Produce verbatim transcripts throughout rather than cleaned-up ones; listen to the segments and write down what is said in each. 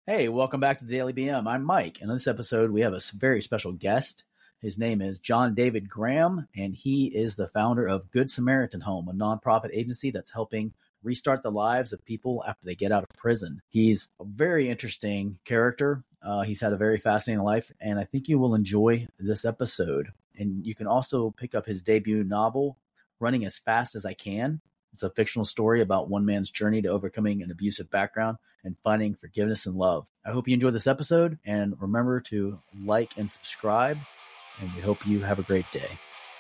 Hey, welcome back to the Daily B M. I'm Mike, and in this episode, we have a very special guest. His name is John David Graham, and he is the founder of Good Samaritan Home, a nonprofit agency that's helping restart the lives of people after they get out of prison. He's a very interesting character. Uh, he's had a very fascinating life, and I think you will enjoy this episode. And you can also pick up his debut novel, Running as Fast as I Can. It's a fictional story about one man's journey to overcoming an abusive background and finding forgiveness and love. I hope you enjoyed this episode, and remember to like and subscribe, and we hope you have a great day.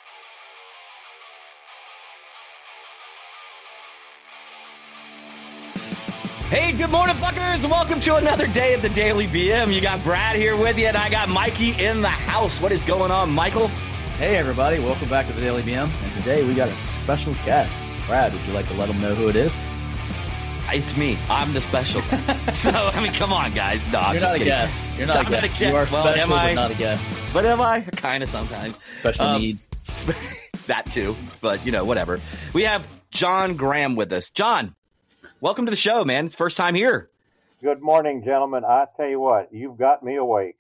Hey, good morning, fuckers, and welcome to another day at the Daily B M. You got Brad here with you, and I got Mikey in the house. What is going on, Michael? Hey, everybody. Welcome back to the Daily B M, and today we got a special guest. Brad, would you like to let them know who it is? It's me. I'm the special guy. So, I mean, come on, guys. No, I'm You're just not kidding. a guest. You're not, I'm a, not guest. a guest. You are Well, special, am I? but not a guest. But am I? Kind of sometimes. Special Um, needs. That too. But, you know, whatever. We have John Graham with us. John, welcome to the show, man. It's first time here. Good morning, gentlemen. I tell you what, you've got me awake.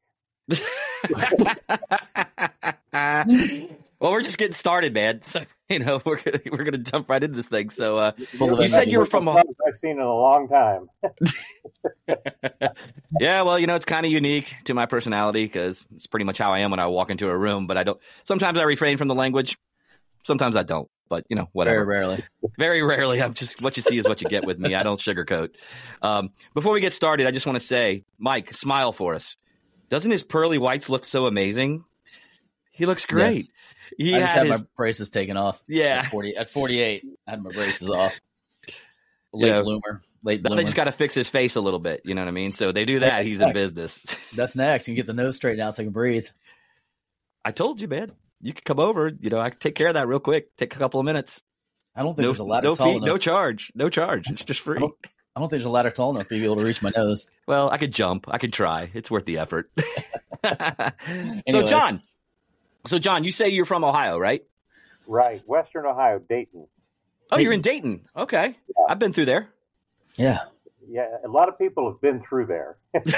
Well, we're just getting started, man. So, you know, we're gonna, we're gonna jump right into this thing. So, uh, Full you said you were from a... I've seen in a long time. Yeah, well, you know, it's kind of unique to my personality because it's pretty much how I am when I walk into a room. But I don't. Sometimes I refrain from the language. Sometimes I don't. But you know, whatever. Very rarely. Very rarely. I'm just what you see is what you get with me. I don't sugarcoat. Um, before we get started, I just want to say, Mike, smile for us. Doesn't his pearly whites look so amazing? He looks great. Yes. He I just had had his, my braces taken off. Yeah. At, forty, at forty-eight, I had my braces off. Late Yeah. bloomer. Late Now bloomer. they just got to fix his face a little bit. You know what I mean? So they do that. He's in business. That's next. You can get the nose straightened out so I can breathe. I told you, man. You can come over. You know, I can take care of that real quick. Take a couple of minutes. I don't think No, there's a ladder no tall fee, enough. no charge, no charge. It's just I free. don't, I don't think there's a ladder tall enough for you to be able to reach my nose. Well, I could jump. I could try. It's worth the effort. So, Anyways. John. So, John, you say you're from Ohio, right? Right, Western Ohio, Dayton. Oh, you're in Dayton. Okay. Yeah. I've been through there. Yeah. Yeah, a lot of people have been through there.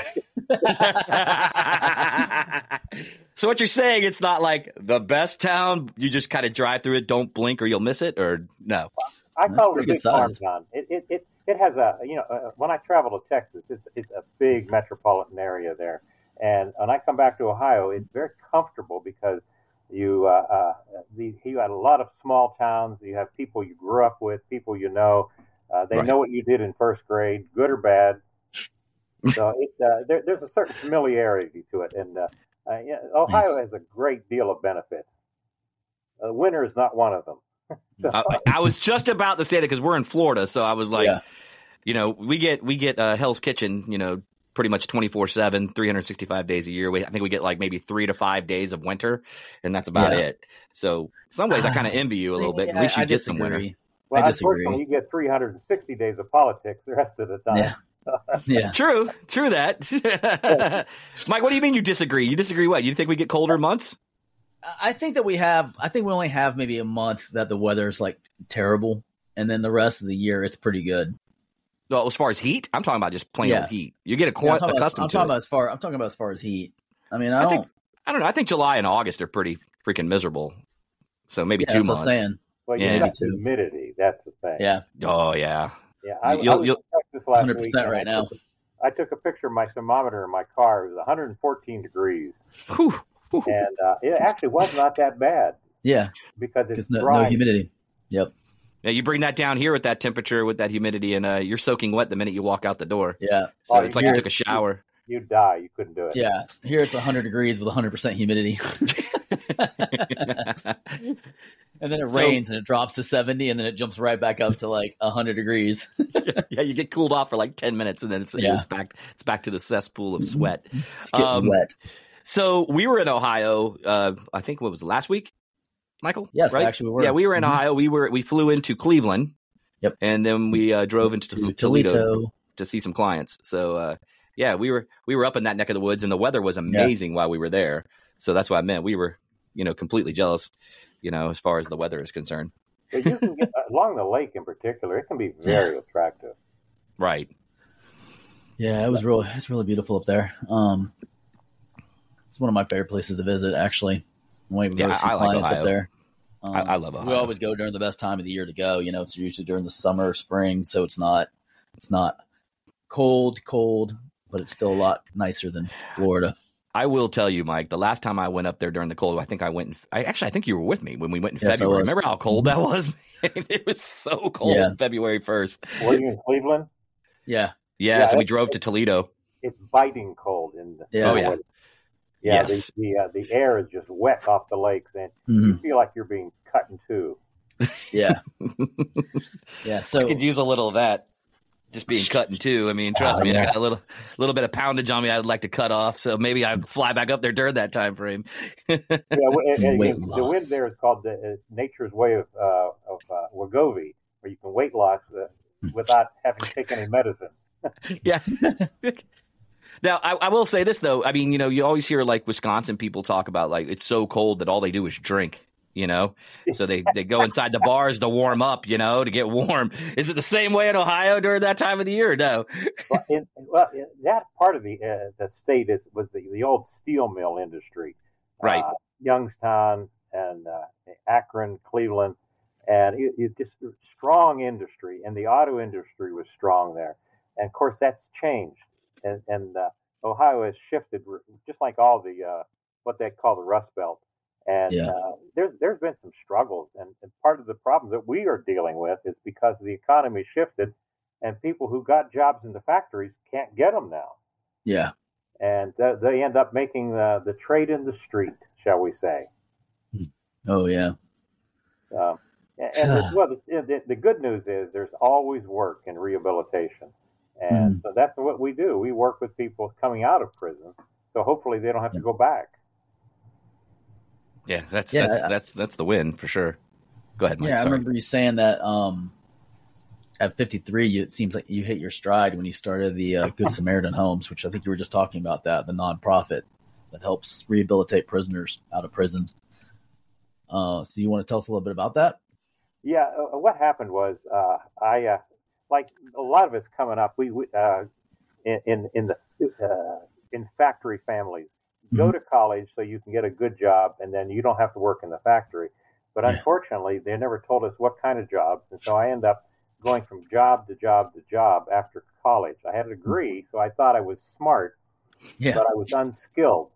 So what you're saying, it's not like the best town. You just kind of drive through it, don't blink or you'll miss it, or no? I That's call it a pretty big good farm size. town. It, it, it, it has a, you know, uh, when I travel to Texas, it's, it's a big metropolitan area there. And when I come back to Ohio, it's very comfortable because you, uh, uh, the, you got a lot of small towns. You have people you grew up with, people you know. Uh, they Right. know what you did in first grade, good or bad. So it, uh, there, there's a certain familiarity to it. And uh, uh, yeah, Ohio Nice. has a great deal of benefits. Uh, winter is not one of them. So, I, I was just about to say that because we're in Florida, so I was like, Yeah. you know, we get we get uh, Hell's Kitchen, you know, pretty much twenty-four seven, three hundred sixty-five days a year. We, I think we get like maybe three to five days of winter, and that's about Yeah. it. So in some ways, I kind of envy you a little bit. At Yeah, least you I get some winter. disagree. well, I disagree. unfortunately, you get three hundred sixty days of politics the rest of the time. Yeah. Yeah. True, true that. Mike, what do you mean you disagree? You disagree what? You think we get colder months? I think that we have, I think we only have maybe a month that the weather's like terrible. And then the rest of the year, it's pretty good. Well, as far as heat, I'm talking about just plain Yeah. old heat. You get a Yeah, I'm qu- talking, about, accustomed I'm to talking it. about as far, I'm talking about as far as heat. I mean, I, I don't, think I don't know. I think July and August are pretty freaking miserable. So maybe yeah, two that's what months. I'm saying. Well, you Yeah. got Me too. humidity. That's the thing. Yeah. Oh yeah. Yeah. I, You'll- I was you'll- in Texas last one hundred week. percent and right I now. took, I took a picture of my thermometer in my car. It was one hundred fourteen degrees. Whew. Whew. And uh, it actually was not that bad Yeah. because it's Because no, dry. no humidity. Yep. Yeah, you bring that down here with that temperature, with that humidity, and uh, you're soaking wet the minute you walk out the door. Yeah. So Oh, it's like yeah. you took a shower. You'd die. You couldn't do it. Yeah. Here it's one hundred degrees with one hundred percent humidity. And then it So- rains and it drops to seventy and then it jumps right back up to like one hundred degrees. Yeah, you get cooled off for like ten minutes, and then it's Yeah. it's back it's back to the cesspool of sweat. It's getting Um, wet. So we were in Ohio. Uh, I think what was it, last week, Michael? Yes, right? actually we were. Yeah, we were in Mhm. Ohio. We were we flew into Cleveland. Yep. And then we uh, drove into To Toledo, Toledo. to see some clients. So uh, yeah, we were we were up in that neck of the woods, and the weather was amazing while we were there. So that's what I meant. We were, you know, completely jealous, you know, as far as the weather is concerned. But you can get along the lake in particular. It can be very attractive. Right. Yeah, it was real. It's really beautiful up there. Um, it's one of my favorite places to visit, actually. I'm waiting to Yeah, go see I like clients Ohio. up there. Um, I, I love We Ohio. always go during the best time of the year to go. You know, it's usually during the summer or spring, so it's not it's not cold, cold, but it's still a lot nicer than Florida. I will tell you, Mike, the last time I went up there during the cold, I think I went in, I actually, I think you were with me when we went in Yes, I February. was. Remember how cold that was? Man, it was so cold Yeah. February first. Were you in Cleveland? Yeah, Yes, Yeah, and we it- drove to Toledo. It's biting cold in the Yeah. Oh, yeah. yeah. Yes. The the, uh, the air is just wet off the lakes, and Mhm. you feel like you're being cut in two. yeah, yeah. So I could use a little of that. Just being cut in two. I mean, trust Oh, me, I yeah. got a little little bit of poundage on me I'd like to cut off. So maybe I fly back up there during that time frame. Yeah, w- and- and Weight the loss. wind there is called the uh, nature's way of uh, of uh, Wegovy, where you can weight loss uh, without having to take any medicine. Yeah. Now, I, I will say this, though. I mean, you know, you always hear like Wisconsin people talk about like it's so cold that all they do is drink, you know, so they, they go inside the bars to warm up, you know, to get warm. Is it the same way in Ohio during that time of the year? No. Well, in, well in that part of the uh, the state is was the, the old steel mill industry, Right. Uh, Youngstown and uh, Akron, Cleveland, and it, it just strong industry, and the auto industry was strong there. And of course, that's changed, and, and uh, Ohio has shifted, just like all the uh, what they call the Rust Belt. And Yeah. uh, there's there's been some struggles, and, and part of the problem that we are dealing with is because the economy shifted, and people who got jobs in the factories can't get them now, yeah, and th- they end up making the the trade in the street, shall we say? oh yeah, Um, and and the, well, the, the, the good news is there's always work in rehabilitation, and Mhm. so that's what we do. We work with people coming out of prison, so hopefully they don't have to go back. Yeah, that's Yeah, that's I- that's that's the win for sure. Go ahead, Mike. yeah. I Sorry. remember you saying that um, at fifty-three, you, it seems like you hit your stride when you started the uh, Good Samaritan Homes, which I think you were just talking about that, the nonprofit that helps rehabilitate prisoners out of prison. Uh, so you want to tell us a little bit about that? Yeah, uh, what happened was uh, I uh, like a lot of us coming up. We, we uh, in in, in the uh, in factory families go Mhm. to college so you can get a good job, and then you don't have to work in the factory. But Yeah. unfortunately, they never told us what kind of jobs, and so I end up going from job to job to job after college. I had a degree, so I thought I was smart, Yeah, but I was unskilled,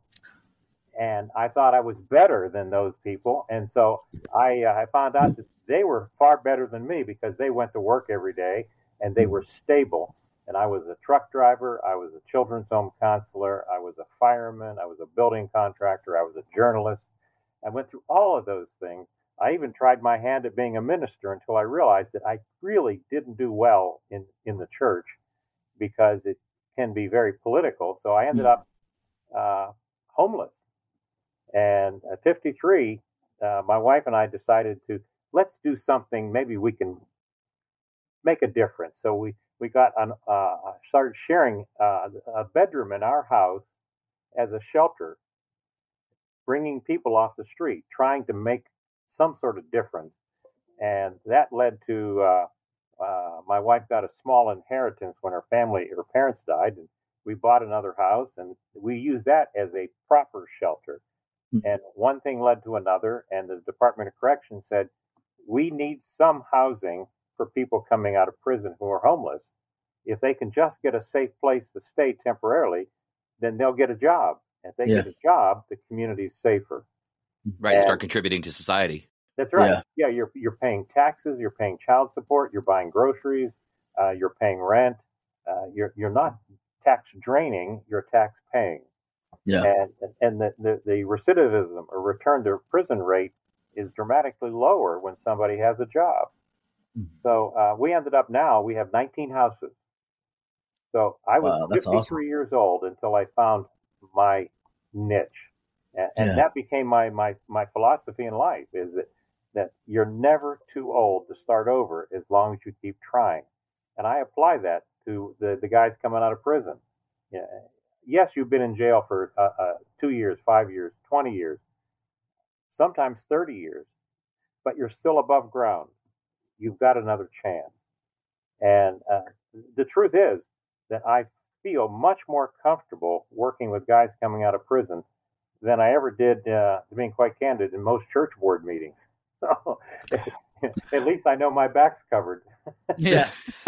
and I thought I was better than those people. And so I, uh, I found out that they were far better than me because they went to work every day and they were stable. And I was a truck driver, I was a children's home counselor, I was a fireman, I was a building contractor, I was a journalist. I went through all of those things. I even tried my hand at being a minister until I realized that I really didn't do well in, in the church because it can be very political. So I ended up uh, homeless. And at fifty-three, uh, my wife and I decided to let's do something. Maybe we can make a difference. So we we got on uh, started sharing uh, a bedroom in our house as a shelter, bringing people off the street, trying to make some sort of difference. And that led to uh, uh, my wife got a small inheritance when her family, her parents died, and we bought another house, and we used that as a proper shelter. And one thing led to another, and the Department of Corrections said, we need some housing for people coming out of prison who are homeless. If they can just get a safe place to stay temporarily, then they'll get a job. If they Yeah. get a job, the community's safer. Right. And- Start contributing to society. That's right. Yeah. Yeah, you're you're paying taxes, you're paying child support, you're buying groceries, uh, you're paying rent. Uh, you're you're not tax draining, you're tax paying. Yeah. And and the, the, the recidivism or return to prison rate is dramatically lower when somebody has a job. Mhm. So uh, we ended up now we have nineteen houses. So I was Wow, that's fifty-three awesome. years old until I found my niche, and, and Yeah. that became my, my my philosophy in life is that that you're never too old to start over as long as you keep trying. And I apply that to the, the guys coming out of prison. Yeah. Yes, you've been in jail for uh, uh, two years, five years, twenty years, sometimes thirty years, but you're still above ground. You've got another chance. And uh, the truth is that I feel much more comfortable working with guys coming out of prison than I ever did, uh, being quite candid, in most church board meetings. So at least I know my back's covered. Yeah.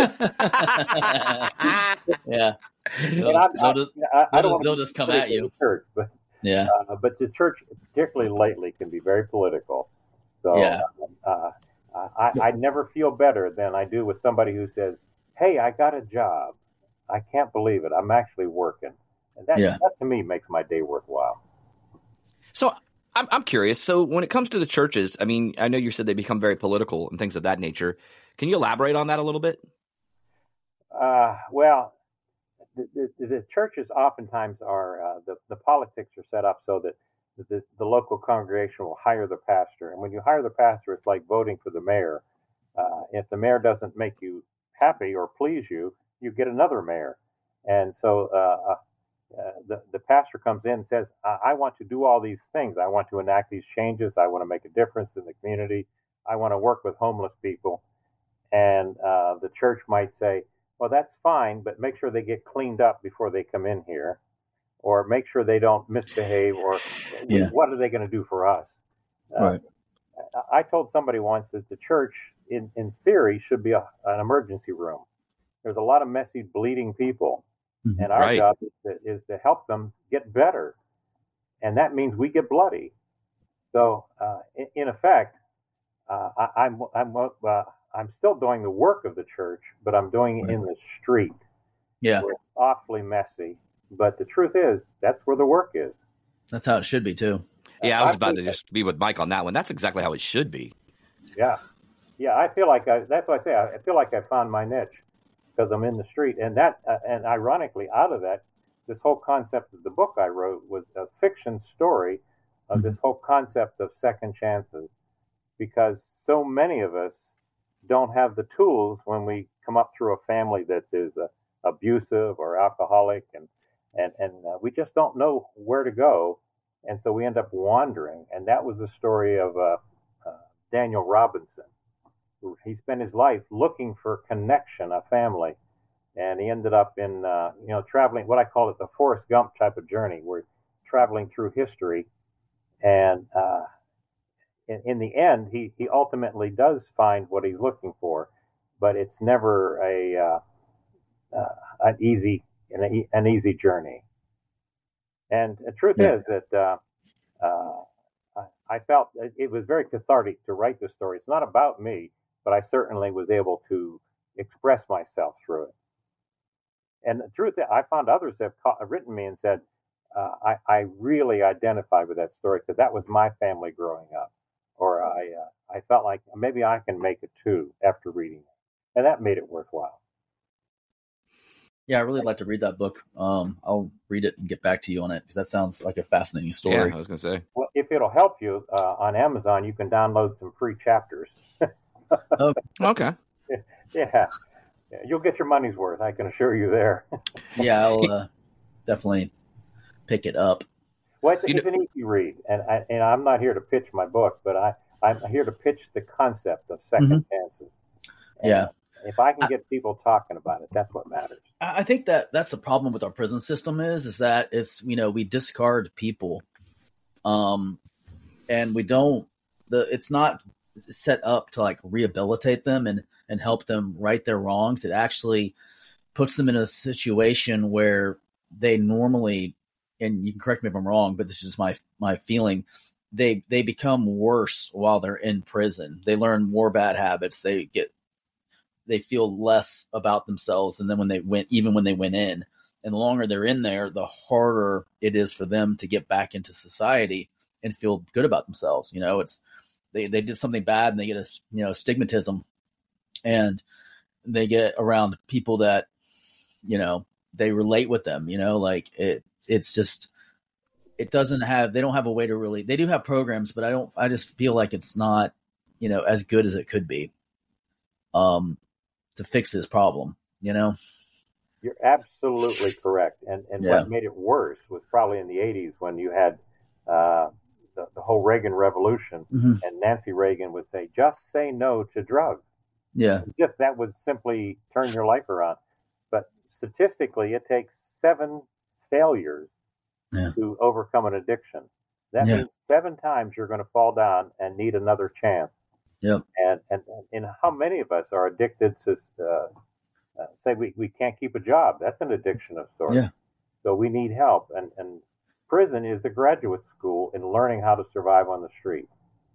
Yeah. They'll I, just, they'll just, I, I they'll don't just, they'll just come at you. Church, but Yeah. uh, but the church, particularly lately, can be very political. So Yeah. uh, I, I never feel better than I do with somebody who says, "Hey, I got a job. I can't believe it. I'm actually working," and that, Yeah. that to me makes my day worthwhile. So I'm I'm curious. So when it comes to the churches, I mean, I know you said they become very political and things of that nature. Can you elaborate on that a little bit? Uh, well, the, the, the churches oftentimes are uh, the the politics are set up so that the, the local congregation will hire the pastor, and when you hire the pastor, it's like voting for the mayor. Uh, if the mayor doesn't make you happy or please you, you get another mayor, and so uh, uh, the the pastor comes in and says, I, "I want to do all these things. I want to enact these changes. I want to make a difference in the community. I want to work with homeless people." And uh, the church might say, "Well, that's fine, but make sure they get cleaned up before they come in here, or make sure they don't misbehave, or Yeah. what are they going to do for us?" Uh, Right. I told somebody once that the church, in, in theory, should be a, an emergency room. There's a lot of messy, bleeding people, Mhm. and our Right. job is to, is to help them get better, and that means we get bloody. So, uh, in, in effect, uh, I, I'm I'm uh, I'm still doing the work of the church, but I'm doing it in the street. Yeah. Where it's awfully messy, but the truth is, that's where the work is. That's how it should be too. Yeah, I was I about to think just be with Mike on that one. That's exactly how it should be. Yeah, yeah. I feel like I, that's what I say. I feel like I found my niche because I'm in the street, and that, uh, and ironically, out of that, this whole concept of the book I wrote was a fiction story of this whole concept of second chances, because so many of us don't have the tools when we come up through a family that is uh, abusive or alcoholic, and and and uh, we just don't know where to go, and so we end up wandering. And that was the story of uh, uh, Daniel Robinson. He spent his life looking for connection, a family, and he ended up in uh, you know traveling, what I call it, the Forrest Gump type of journey, where traveling through history, and uh, in, in the end, he he ultimately does find what he's looking for, but it's never a uh, uh, an easy an, an easy journey. And the truth Yeah. is that uh, uh, I felt it was very cathartic to write this story. It's not about me, but I certainly was able to express myself through it. And the truth is, I found others have ca- written me and said, uh, I, I really identify with that story because that was my family growing up. Or I, uh, I felt like maybe I can make it too after reading it. And that made it worthwhile. Yeah, I really like to read that book. Um, I'll read it and get back to you on it because that sounds like a fascinating story. Yeah, I was going to say. Well, if it'll help you, uh, on Amazon, you can download some free chapters. Oh, Okay. Yeah. Yeah, you'll get your money's worth. I can assure you there. yeah, I'll uh, definitely pick it up. Well, it's, You it's an easy read, and I, and I'm not here to pitch my book, but I, I'm here to pitch the concept of second Mhm. chances. And Yeah. if I can get people talking about it, that's what matters. I I think that that's the problem with our prison system is is that it's you know we discard people, um, and we don't the it's not set up to like rehabilitate them and and help them right their wrongs. It actually puts them in a situation where they normally, and you can correct me if I'm wrong, but this is my my feeling. They they become worse while they're in prison. They learn more bad habits. They get they feel less about themselves, and then when they went, even when they went in, and the longer they're in there, the harder it is for them to get back into society and feel good about themselves. You know, it's they they did something bad and they get a you know stigmatism, and they get around people that you know they relate with them. You know, like it it's just it doesn't have they don't have a way to really they do have programs, but I don't I just feel like it's not you know as good as it could be. Um. To fix this problem, you know? You're absolutely correct. And and Yeah. what made it worse was probably in the eighties when you had uh, the, the whole Reagan Revolution, Mm-hmm. and Nancy Reagan would say, "Just say no to drugs." Yeah. Just that would simply turn your life around. But statistically, it takes seven failures Yeah. to overcome an addiction. That Yeah. means seven times you're going to fall down and need another chance. Yep. And and and how many of us are addicted to uh, uh, say we, we can't keep a job? That's an addiction of sorts. Yeah. So we need help. And and prison is a graduate school in learning how to survive on the street.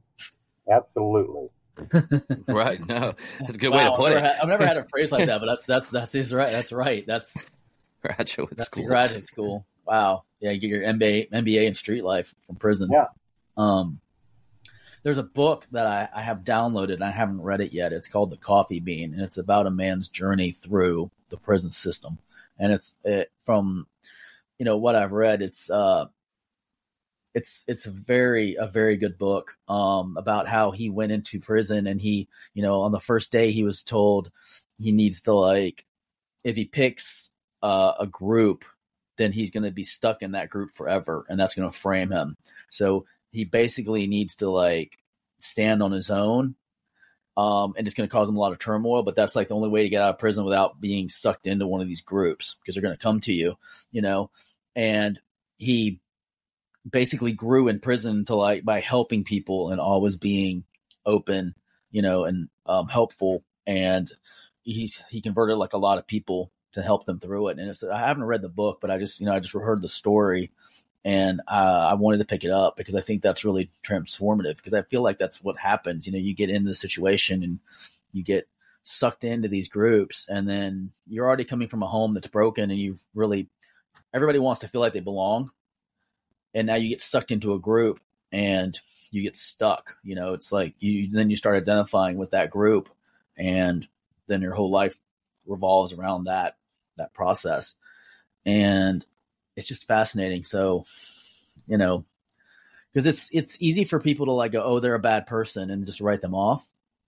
Absolutely. Right. No, that's a good Wow, way to put I've it. never, had, I've never had a phrase like that, but that's that's that's is right. That's right. That's Graduate that's school. the graduate school. Wow. Yeah, you get your M B A M B A in street life from prison. Yeah. Um, there's a book that I, I have downloaded and I haven't read it yet. It's called The Coffee Bean, and it's about a man's journey through the prison system. And it's it, from, you know, what I've read, it's uh, it's it's a very a very good book um, about how he went into prison, and he, you know, on the first day he was told he needs to, like, if he picks uh, a group, then he's going to be stuck in that group forever, and that's going to frame him. So he basically needs to, like, stand on his own, um, and it's going to cause him a lot of turmoil. But that's like the only way to get out of prison without being sucked into one of these groups, because they're going to come to you, you know. And he basically grew in prison to, like, by helping people and always being open, you know, and um, helpful. And he's he converted, like, a lot of people to help them through it. And it's, I haven't read the book, but I just, you know, I just heard the story. And uh, I wanted to pick it up because I think that's really transformative, because I feel like that's what happens. You know, you get into the situation and you get sucked into these groups, and then you're already coming from a home that's broken, and you've really, everybody wants to feel like they belong. And now you get sucked into a group and you get stuck. You know, it's like you, then you start identifying with that group, and then your whole life revolves around that, that process. And it's just fascinating. So, you know, because it's it's easy for people to, like, go, oh, they're a bad person, and just write them off.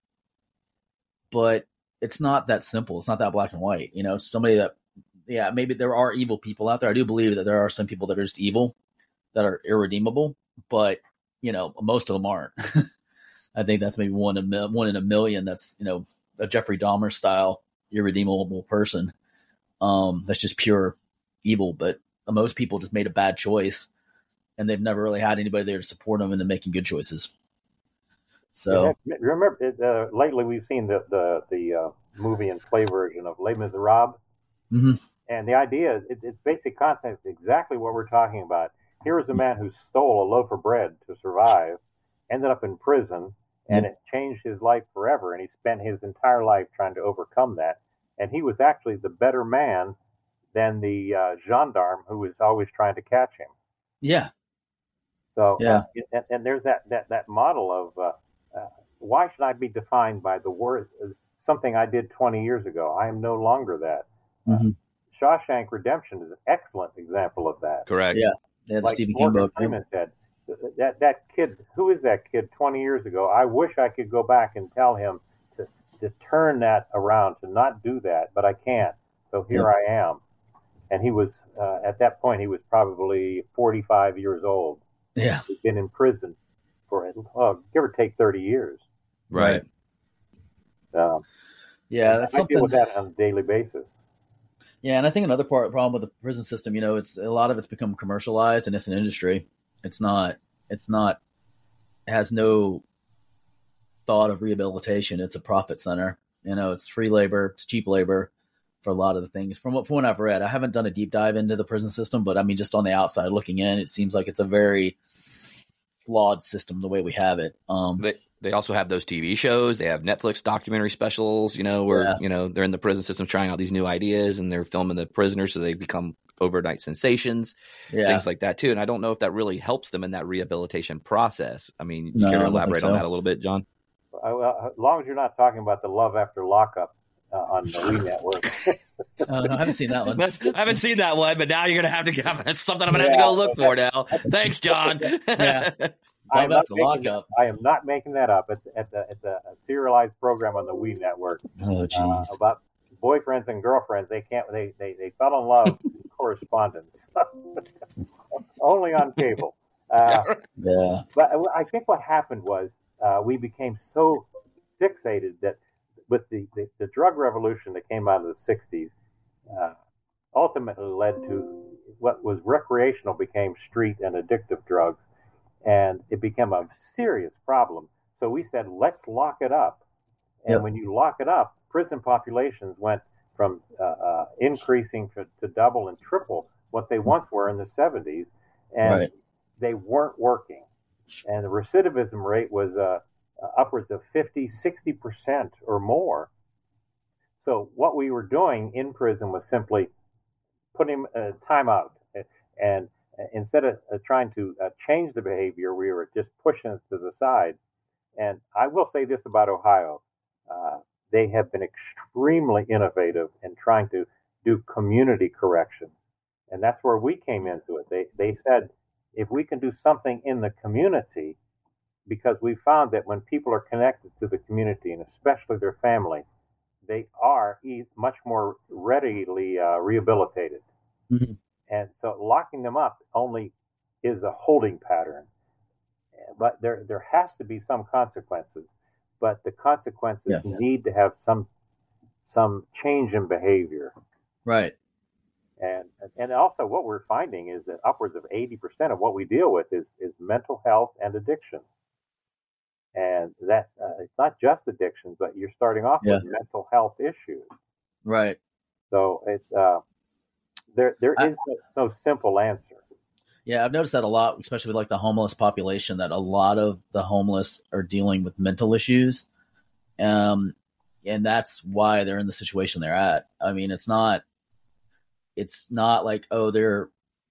But it's not that simple. It's not that black and white. You know, it's somebody that, yeah, maybe there are evil people out there. I do believe that there are some people that are just evil, that are irredeemable, but, you know, most of them aren't. I think that's maybe one in, one in a million. That's, you know, a Jeffrey Dahmer style irredeemable person. Um, that's just pure evil. But most people just made a bad choice, and they've never really had anybody there to support them into making good choices. So yeah, remember, uh, lately we've seen the the, the uh, movie and play version of Les Miserables, mm-hmm. and the idea, it, its basic concept is exactly what we're talking about. Here is a man who stole a loaf of bread to survive, ended up in prison, and mm-hmm. it changed his life forever, and he spent his entire life trying to overcome that. And he was actually the better man than the uh, gendarme who was always trying to catch him. Yeah. So, yeah. Uh, and, and there's that, that, that model of uh, uh, why should I be defined by the word, something I did twenty years ago? I am no longer that. Mm-hmm. Uh, Shawshank Redemption is an excellent example of that. Correct. Yeah. Yeah, the like Stephen King Morgan book. Freeman said, that, that kid, who is that kid twenty years ago? I wish I could go back and tell him to, to turn that around, to not do that, but I can't. So here yeah. I am. And he was, uh, at that point, he was probably forty-five years old. Yeah. He'd been in prison for, uh, give or take, thirty years. Right. Um, yeah, that's I something. deal with that on a daily basis. Yeah, and I think another part problem with the prison system, you know, it's a lot of it's become commercialized, and it's an industry. It's not, it's not, it has no thought of rehabilitation. It's a profit center. You know, it's free labor, it's cheap labor for a lot of the things. From what, from what I've read, I haven't done a deep dive into the prison system, but I mean, just on the outside looking in, it seems like it's a very flawed system the way we have it. Um, they they also have those T V shows. They have Netflix documentary specials, you know, where yeah. you know they're in the prison system trying out these new ideas, and they're filming the prisoners so they become overnight sensations, yeah. things like that too. And I don't know if that really helps them in that rehabilitation process. I mean, do you No, care to I don't elaborate think so. on that a little bit, John? Uh, well, as long as you're not talking about the Love After Lockup uh, on the Wii Network. uh, no, I haven't seen that one. I haven't seen that one, but now you're going to have to – that's something I'm going to have to go look for now. Thanks, John. yeah. I am, not making, lockup. I am not making that up. It's, it's, a, it's a serialized program on the Wii Network. Oh, jeez. Uh, about boyfriends and girlfriends. They can't. They they, they fell in love in correspondence. Only on cable. Uh, yeah. But I think what happened was uh, we became so fixated that with the, the, the drug revolution that came out of the sixties, uh, ultimately led to what was recreational became street and addictive drugs, and it became a serious problem. So we said, let's lock it up. And Yep. when you lock it up, prison populations went from uh, uh, increasing to, to double and triple what they once were in the seventies, and Right. they weren't working. And the recidivism rate was uh, upwards of fifty, sixty percent or more. So what we were doing in prison was simply putting uh, time out. And instead of uh, trying to uh, change the behavior, we were just pushing it to the side. And I will say this about Ohio. Uh, they have been extremely innovative in trying to do community correction. And that's where we came into it. They, they said, if we can do something in the community, because we found that when people are connected to the community, and especially their family, they are much more readily uh, rehabilitated. Mm-hmm. And so locking them up only is a holding pattern. But there, there has to be some consequences. But the consequences Yeah. need to have some some change in behavior. Right. And and also what we're finding is that upwards of eighty percent of what we deal with is, is mental health and addiction. And that uh, it's not just addictions, but you're starting off Yeah. with mental health issues. Right. So it's uh, there there I- is no, no simple answer. Yeah, I've noticed that a lot, especially with like the homeless population, that a lot of the homeless are dealing with mental issues. Um, and that's why they're in the situation they're at. I mean, it's not, it's not like, oh, they're,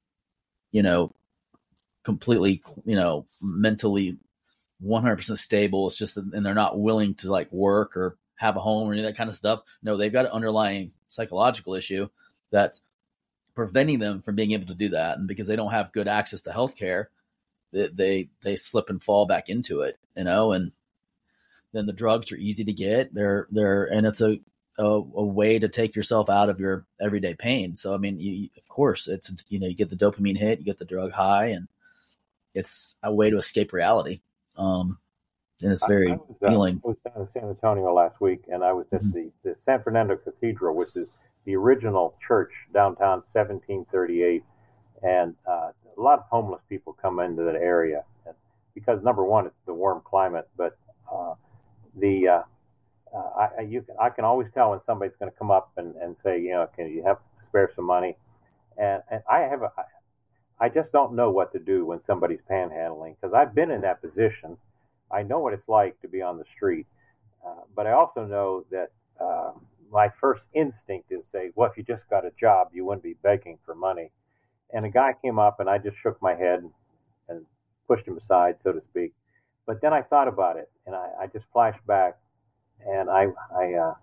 you know, completely, you know, mentally one hundred percent stable. It's just that, and they're not willing to like work or have a home or any of that kind of stuff. No, they've got an underlying psychological issue that's preventing them from being able to do that. And because they don't have good access to healthcare, they, they, they slip and fall back into it, you know, and then the drugs are easy to get. They're, they're, and it's a, a, a way to take yourself out of your everyday pain. So, I mean, you, of course it's, you know, you get the dopamine hit, you get the drug high, and it's a way to escape reality. Um, and it's very I, I was, uh, healing. I was down in San Antonio last week, and I was at Mhm. the, the San Fernando Cathedral, which is the original church downtown, seventeen thirty-eight. And uh, a lot of homeless people come into that area and because, number one, it's the warm climate, but uh, the uh, uh, I, you can, I can always tell when somebody's going to come up and, and say, you know, can you have spare some money? And, and I have a, I just don't know what to do when somebody's panhandling because I've been in that position. I know what it's like to be on the street, uh, but I also know that uh, my first instinct is say, well, if you just got a job, you wouldn't be begging for money. And a guy came up, and I just shook my head and pushed him aside, so to speak. But then I thought about it, and I, I just flashed back, and I I uh,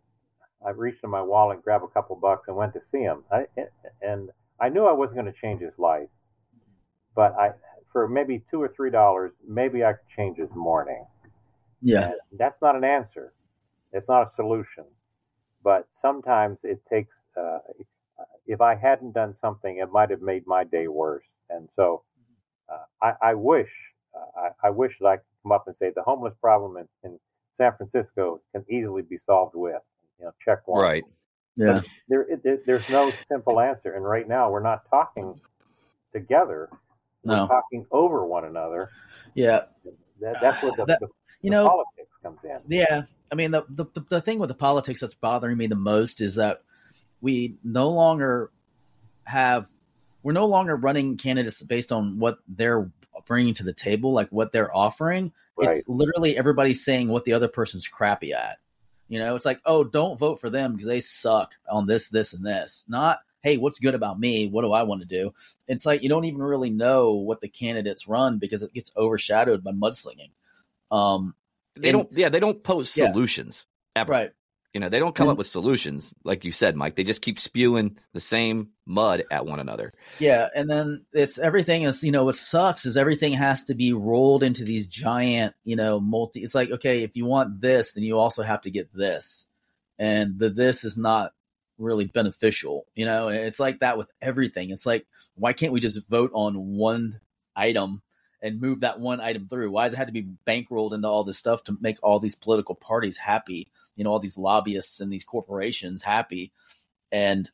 I reached in my wallet, and grabbed a couple bucks, and went to see him. I, and I knew I wasn't going to change his life, but I for maybe two or three dollars, maybe I could change his morning. Yeah. And that's not an answer. It's not a solution. But sometimes it takes. Uh, if I hadn't done something, it might have made my day worse. And so, uh, I, I wish, uh, I, I wish that I could come up and say the homeless problem in, in San Francisco can easily be solved with, you know, check one. Right. Yeah. But there, it, there's no simple answer. And right now, we're not talking together. We're No. talking over one another. Yeah. That, that's where the, That- the, You the know, politics comes in. yeah. I mean, the, the the thing with the politics that's bothering me the most is that we no longer have, we're no longer running candidates based on what they're bringing to the table, like what they're offering. Right. It's literally everybody saying what the other person's crappy at. You know, it's like, oh, don't vote for them because they suck on this, this, and this. Not, hey, what's good about me? What do I want to do? It's like you don't even really know what the candidates run because it gets overshadowed by mudslinging. Um, They And- don't. Yeah, they don't pose Yeah. solutions ever. right. You know, they don't come And- up with solutions, like you said, Mike. They just keep spewing the same mud at one another. Yeah, and then it's everything is, you know, what sucks is everything has to be rolled into these giant, you know, multi. It's like, okay, if you want this, then you also have to get this, and the this is not really beneficial, you know. And it's like that with everything. It's like, why can't we just vote on one item and move that one item through? Why does it have to be bankrolled into all this stuff to make all these political parties happy? You know, all these lobbyists and these corporations happy, and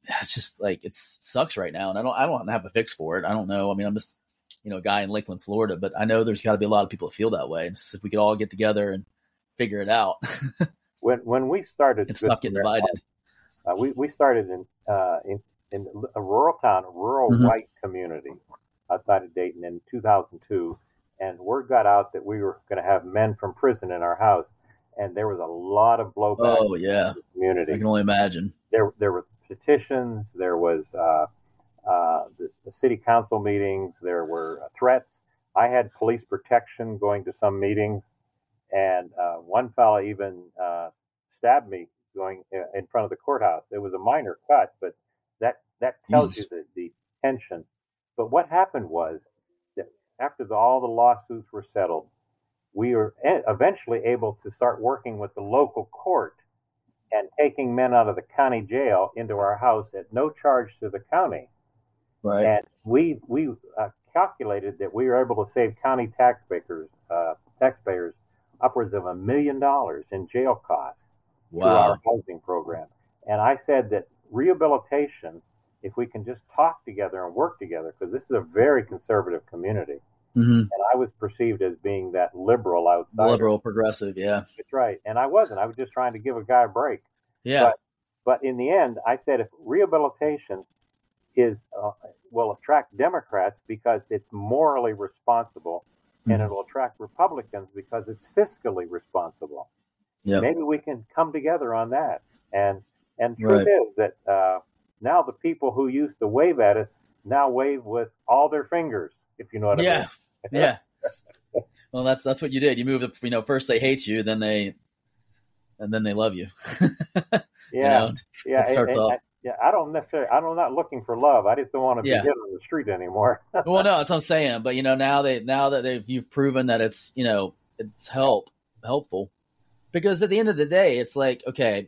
it's just like, it sucks right now. And I don't, I don't have a fix for it. I don't know. I mean, I'm just, you know, a guy in Lakeland, Florida, but I know there's got to be a lot of people that feel that way. And just, if we could all get together and figure it out. when when we started, and stop getting divided. Uh, we we started in uh, in in a rural town, a rural mm-hmm. white community outside of Dayton in two thousand two, and word got out that we were going to have men from prison in our house, and there was a lot of blowback. Oh yeah, in the community. I can only imagine. There there were petitions. There was uh, uh, the, the city council meetings. There were uh, threats. I had police protection going to some meetings, and uh, one fella even uh, stabbed me going in front of the courthouse. It was a minor cut, but that that tells Jesus. you the, the tension. But what happened was that after the, all the lawsuits were settled, we were eventually able to start working with the local court and taking men out of the county jail into our house at no charge to the county. Right. And we we uh, calculated that we were able to save county taxpayers uh, taxpayers upwards of a million dollars in jail costs. Wow. Through our housing program. And I said that rehabilitation, if we can just talk together and work together, because this is a very conservative community. Mm-hmm. And I was perceived as being that liberal outsider. Liberal, progressive, yeah. That's right. And I wasn't. I was just trying to give a guy a break. Yeah. But, but in the end, I said if rehabilitation is uh, will attract Democrats because it's morally responsible, mm-hmm. and it will attract Republicans because it's fiscally responsible. Yep. Maybe we can come together on that. And and truth right. is that uh, now the people who used to wave at us now wave with all their fingers, if you know what yeah. I mean. Yeah. Well, that's that's what you did. You moved up. You know, first they hate you, then they, and then they love you. yeah. You know, yeah. It starts and, off. And, yeah. I don't necessarily. I'm not looking for love. I just don't want to be yeah. hit on the street anymore. Well, no, that's what I'm saying. But you know, now they now that they've you've proven that it's you know it's help helpful. Because at the end of the day, it's like, okay,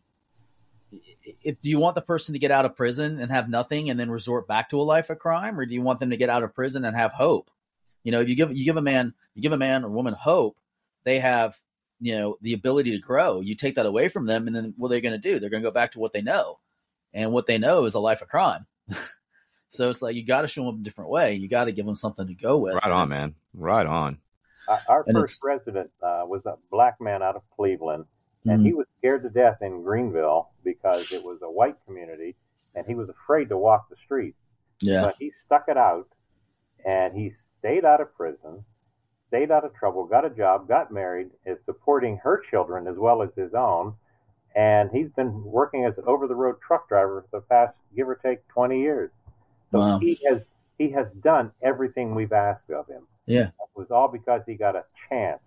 if do you want the person to get out of prison and have nothing and then resort back to a life of crime, or do you want them to get out of prison and have hope? You know, you give you give a man you give a man or woman hope, they have you know the ability to grow. You take that away from them, and then what are they going to do? They're going to go back to what they know, and what they know is a life of crime. So it's like you got to show them a different way. You got to give them something to go with. Right on, man. Right on. Uh, our and first resident uh, was a black man out of Cleveland, and mm-hmm. he was scared to death in Greenville because it was a white community, and he was afraid to walk the streets. Yeah. But he stuck it out, and he stayed out of prison, stayed out of trouble, got a job, got married, is supporting her children as well as his own, and he's been working as an over-the-road truck driver for the past, give or take, twenty years. So wow. he has he has done everything we've asked of him. Yeah. It was all because he got a chance.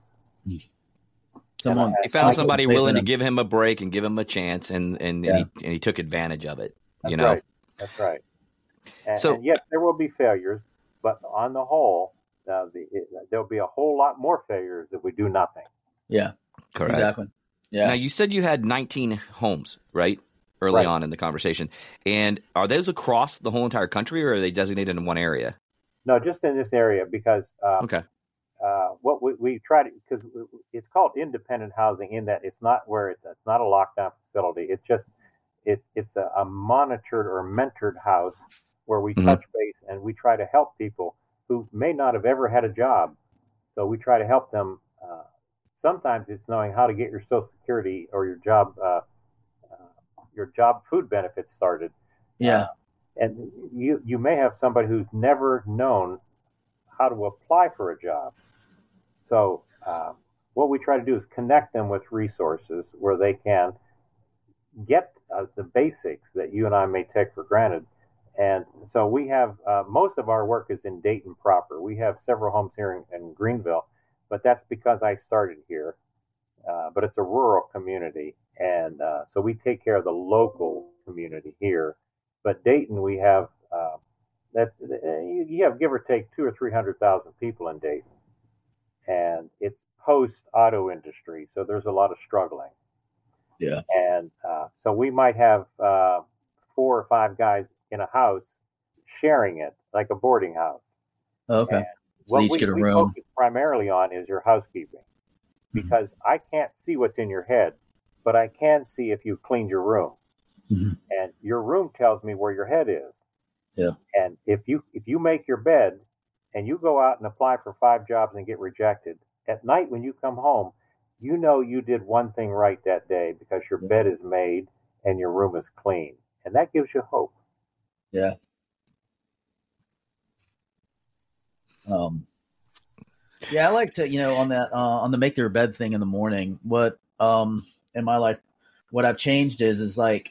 Someone he found somebody willing to give him a break and give him a chance, and and, yeah. and, he, and he took advantage of it. That's you know, right. That's right. And, so and yes, there will be failures, but on the whole, uh, the, it, there'll be a whole lot more failures if we do nothing. Yeah, correct. Exactly. Yeah. Now you said you had nineteen homes, right? Early right. on in the conversation, and are those across the whole entire country, or are they designated in one area? No, just in this area because uh, okay. Uh, what we, we try to because it's called independent housing in that it's not where it's, it's not a lockdown facility. It's just it's it's a, a monitored or mentored house where we mm-hmm. touch base and we try to help people who may not have ever had a job. So we try to help them. Uh, sometimes it's knowing how to get your Social Security or your job uh, uh, your job food benefits started. Yeah. Uh, and you you may have somebody who's never known how to apply for a job. So uh, what we try to do is connect them with resources where they can get uh, the basics that you and I may take for granted. And so we have, uh, most of our work is in Dayton proper. We have several homes here in, in Greenville, but that's because I started here. Uh, but it's a rural community. And uh, so we take care of the local community here. But Dayton, we have, uh, that you, you have give or take two or three hundred thousand people in Dayton. And it's post-auto industry, so there's a lot of struggling. Yeah. And uh, so we might have uh, four or five guys in a house sharing it, like a boarding house. Okay. And so what each we, get a we room. focus primarily on is your housekeeping. Because mm-hmm. I can't see what's in your head, but I can see if you cleaned your room. Mm-hmm. And your room tells me where your head is. Yeah. And if you if you make your bed and you go out and apply for five jobs and get rejected, at night when you come home, you know you did one thing right that day because your Yeah. bed is made and your room is clean. And that gives you hope. Yeah. Um, yeah, I like to, you know, on that, uh, on the make their bed thing in the morning, what, um, in my life, what I've changed is, is like,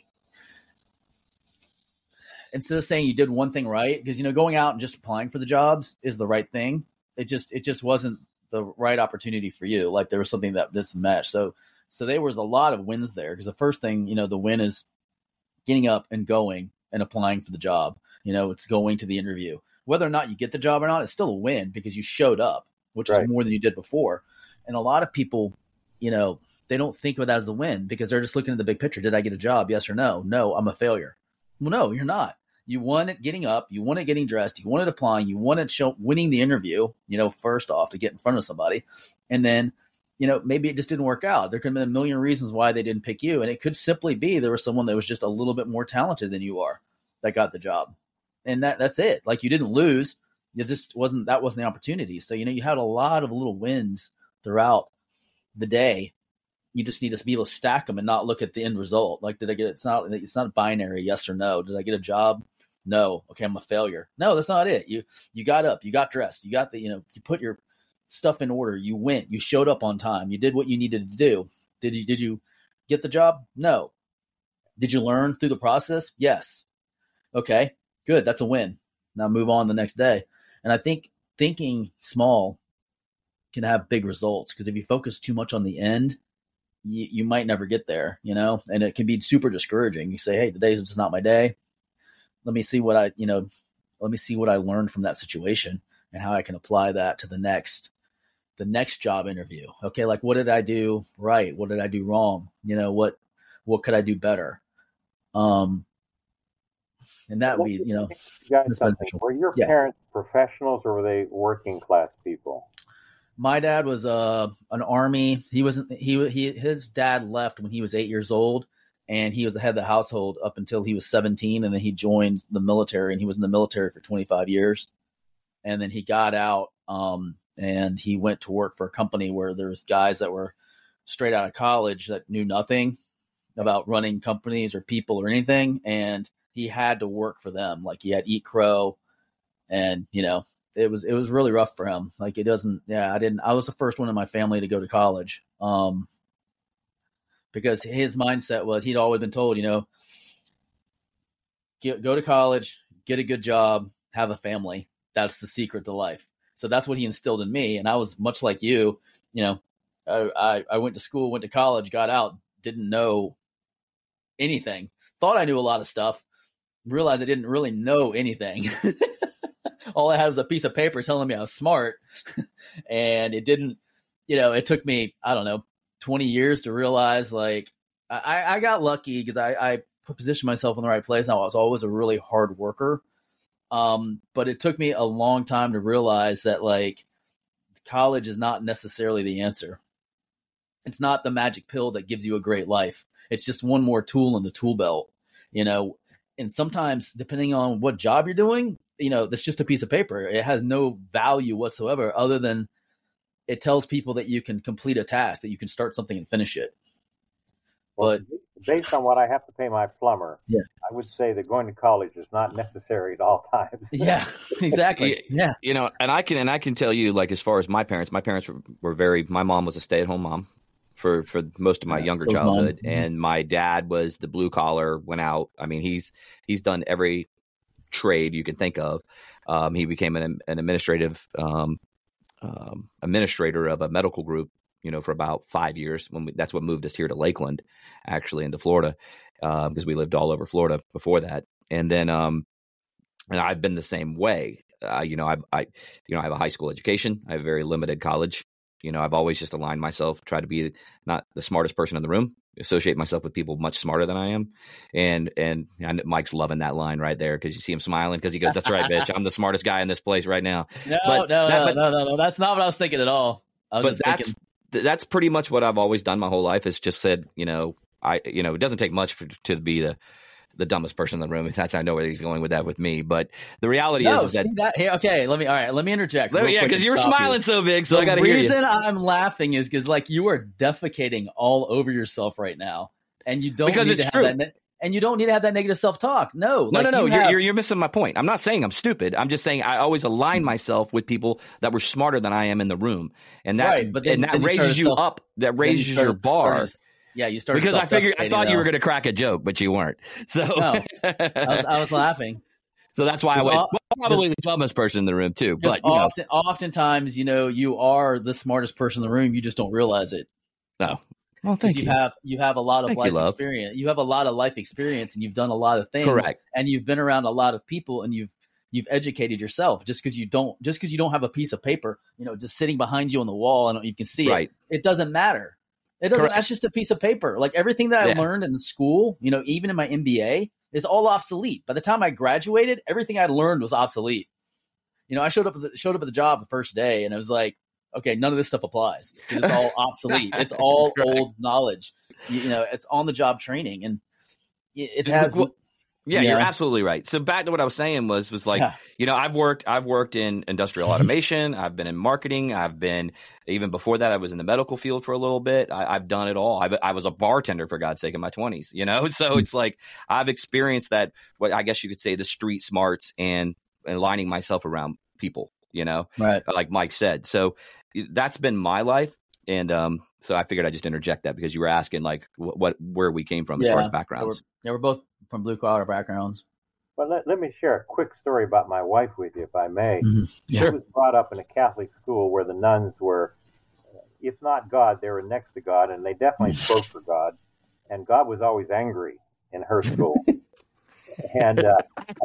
instead of saying you did one thing right, because, you know, going out and just applying for the jobs is the right thing. It just, it just wasn't the right opportunity for you. Like there was something that didn't match. So, so there was a lot of wins there. Because the first thing, you know, the win is getting up and going and applying for the job. You know, it's going to the interview. Whether or not you get the job or not, it's still a win because you showed up, which Right. is more than you did before. And a lot of people, you know, they don't think of it as a win because they're just looking at the big picture. Did I get a job? Yes or no? No, I'm a failure. Well, no, you're not. You won it getting up. You won it getting dressed. You won it applying. You won it show, winning the interview, you know, first off to get in front of somebody. And then, you know, maybe it just didn't work out. There could have been a million reasons why they didn't pick you. And it could simply be there was someone that was just a little bit more talented than you are that got the job. And that that's it. Like you didn't lose. You just wasn't, that wasn't the opportunity. So, you know, you had a lot of little wins throughout the day. You just need to be able to stack them and not look at the end result. Like, did I get, it's not, it's not binary, yes or no. Did I get a job? No. Okay. I'm a failure. No, that's not it. You, you got up, you got dressed, you got the, you know, you put your stuff in order. You went, you showed up on time. You did what you needed to do. Did you, did you get the job? No. Did you learn through the process? Yes. Okay, good. That's a win. Now move on the next day. And I think thinking small can have big results because if you focus too much on the end, you, you might never get there, you know, and it can be super discouraging. You say, hey, today's just not my day. Let me see what I, you know, let me see what I learned from that situation and how I can apply that to the next, the next job interview. Okay. Like what did I do right? What did I do wrong? You know, what, what could I do better? Um, and that would be, you know, you guys something. Were your yeah. parents professionals or were they working class people? My dad was uh, an army. He wasn't, he, he, his dad left when he was eight years old and he was the head of the household up until he was seventeen. And then he joined the military and he was in the military for twenty-five years. And then he got out um, and he went to work for a company where there was guys that were straight out of college that knew nothing about running companies or people or anything. And he had to work for them. Like he had to eat crow and, you know, it was, it was really rough for him. Like it doesn't, yeah, I didn't, I was the first one in my family to go to college. Um, because his mindset was, he'd always been told, you know, get, go to college, get a good job, have a family. That's the secret to life. So that's what he instilled in me. And I was much like you, you know, I, I, I went to school, went to college, got out, didn't know anything, thought I knew a lot of stuff, realized I didn't really know anything. All I had was a piece of paper telling me I was smart. And it didn't, you know, it took me, I don't know, twenty years to realize like I, I got lucky because I, I positioned myself in the right place. Now I was always a really hard worker. Um, but it took me a long time to realize that like college is not necessarily the answer. It's not the magic pill that gives you a great life. It's just one more tool in the tool belt, you know, and sometimes depending on what job you're doing, you know, that's just a piece of paper. It has no value whatsoever other than it tells people that you can complete a task, that you can start something and finish it. Well, but based on what I have to pay my plumber, yeah. I would say that going to college is not necessary at all times. Yeah, exactly. Yeah. You know, and I can, and I can tell you, like, as far as my parents, my parents were, were very, my mom was a stay-at-home mom for, for most of my yeah, younger so childhood. mom. And my dad was the blue collar, went out. I mean, he's, he's done every trade you can think of. Um, he became an, an administrative, um, um, administrator of a medical group, you know, for about five years. When we, that's what moved us here to Lakeland, actually, into Florida, uh, because we lived all over Florida before that. And then, um, and I've been the same way. Uh, you know, I, I, you know, I have a high school education. I have a very limited college. You know, I've always just aligned myself, try to be not the smartest person in the room, associate myself with people much smarter than I am. And, and, and Mike's loving that line right there because you see him smiling because he goes, that's right, bitch. I'm the smartest guy in this place right now. No, but no, that, no, but, no, no, no. That's not what I was thinking at all. I was but just that's, thinking... that's pretty much what I've always done my whole life is just said, you know, I, you know, it doesn't take much for, to be the, the dumbest person in the room. If that's, I know where he's going with that with me. But the reality no, is, is that, that hey, okay, let me all right, let me interject. Let me, yeah, because you were smiling you. so big, so the I got to hear you. The reason I'm laughing is because like you are defecating all over yourself right now, and you don't because need it's to true. have that. And you don't need to have that negative self-talk. No, no, like no, no. You you're, have... you're you're missing my point. I'm not saying I'm stupid. I'm just saying I always align myself with people that were smarter than I am in the room, and that right, but then, and that then you raises you self, up. That raises you your started, bar. Started, yeah, you started because I figured I thought though. you were going to crack a joke, but you weren't. So no, I was I was laughing. So that's why I went. All, well, probably the dumbest person in the room too. But you often, know. oftentimes, you know, you are the smartest person in the room. You just don't realize it. No. Well, thank you. You have you have a lot of thank life you, experience. You have a lot of life experience, and you've done a lot of things. Correct. And you've been around a lot of people, and you've you've educated yourself. Just because you don't, just because you don't have a piece of paper, you know, just sitting behind you on the wall, and you can see right. it. It doesn't matter. It doesn't. Correct. That's just a piece of paper. Like everything that I yeah. learned in school, you know, even in my M B A, is all obsolete. By the time I graduated, everything I learned was obsolete. You know, I showed up at the, showed up at the job the first day, and it was like, okay, none of this stuff applies. It's all obsolete. It's all right. old knowledge. You, you know, it's on the job training, and it, it has. Well, yeah, yeah, you're absolutely right. So back to what I was saying was was like, yeah. you know, I've worked I've worked in industrial automation. I've been in marketing. I've been even before that. I was in the medical field for a little bit. I, I've done it all. I, I was a bartender for God's sake in my twenties. You know, so it's like I've experienced that. What I guess you could say the street smarts and, and aligning myself around people. You know, right? Like Mike said. So that's been my life. And um, so I figured I'd just interject that because you were asking like what, what where we came from as yeah, far as backgrounds. Yeah, we're, yeah, we're both from blue collar backgrounds. Well, let, let me share a quick story about my wife with you, if I may. Mm-hmm. She Sure. was brought up in a Catholic school where the nuns were, if not God, they were next to God, and they definitely spoke for God. And God was always angry in her school. and uh,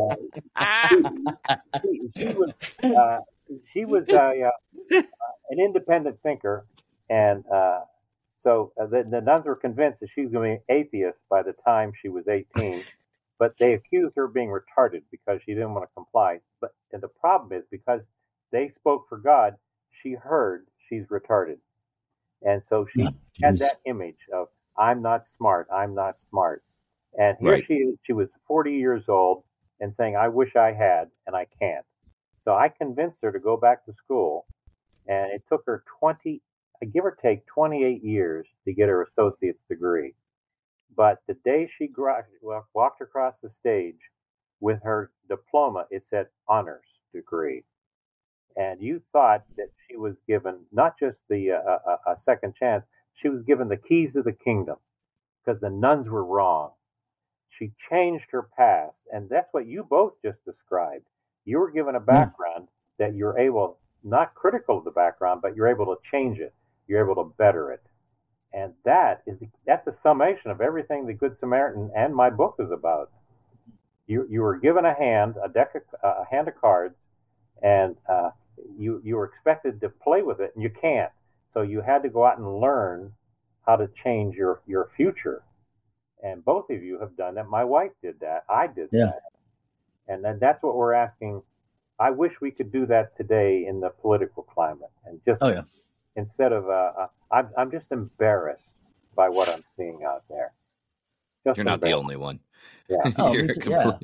uh, she, she, she was uh, she was uh, uh, an independent thinker, and uh, so uh, the, the nuns were convinced that she was going to be atheist by the time she was eighteen. But they accused her of being retarded because she didn't want to comply. But and the problem is because they spoke for God, she heard she's retarded. And so she oh, had that image of, I'm not smart, I'm not smart. And here right. she is, she was forty years old and saying, I wish I had, and I can't. So I convinced her to go back to school. And it took her twenty, give or take twenty-eight years to get her associate's degree. But the day she walked across the stage with her diploma, it said honors degree. And you thought that she was given not just the uh, a, a second chance, she was given the keys to the kingdom because the nuns were wrong. She changed her past. And that's what you both just described. You were given a background that you're able, not critical of the background, but you're able to change it. You're able to better it. And that is that's a summation of everything the Good Samaritan and my book is about. You you were given a hand, a deck, of, uh, a hand of cards, and uh, you you were expected to play with it, and you can't. So you had to go out and learn how to change your, your future. And both of you have done that. My wife did that. I did yeah. that. And then that's what we're asking. I wish we could do that today in the political climate, and just. Oh yeah. Instead of, uh, uh, I'm, I'm just embarrassed by what I'm seeing out there. Just You're not the only one. Yeah. Oh, You're yeah.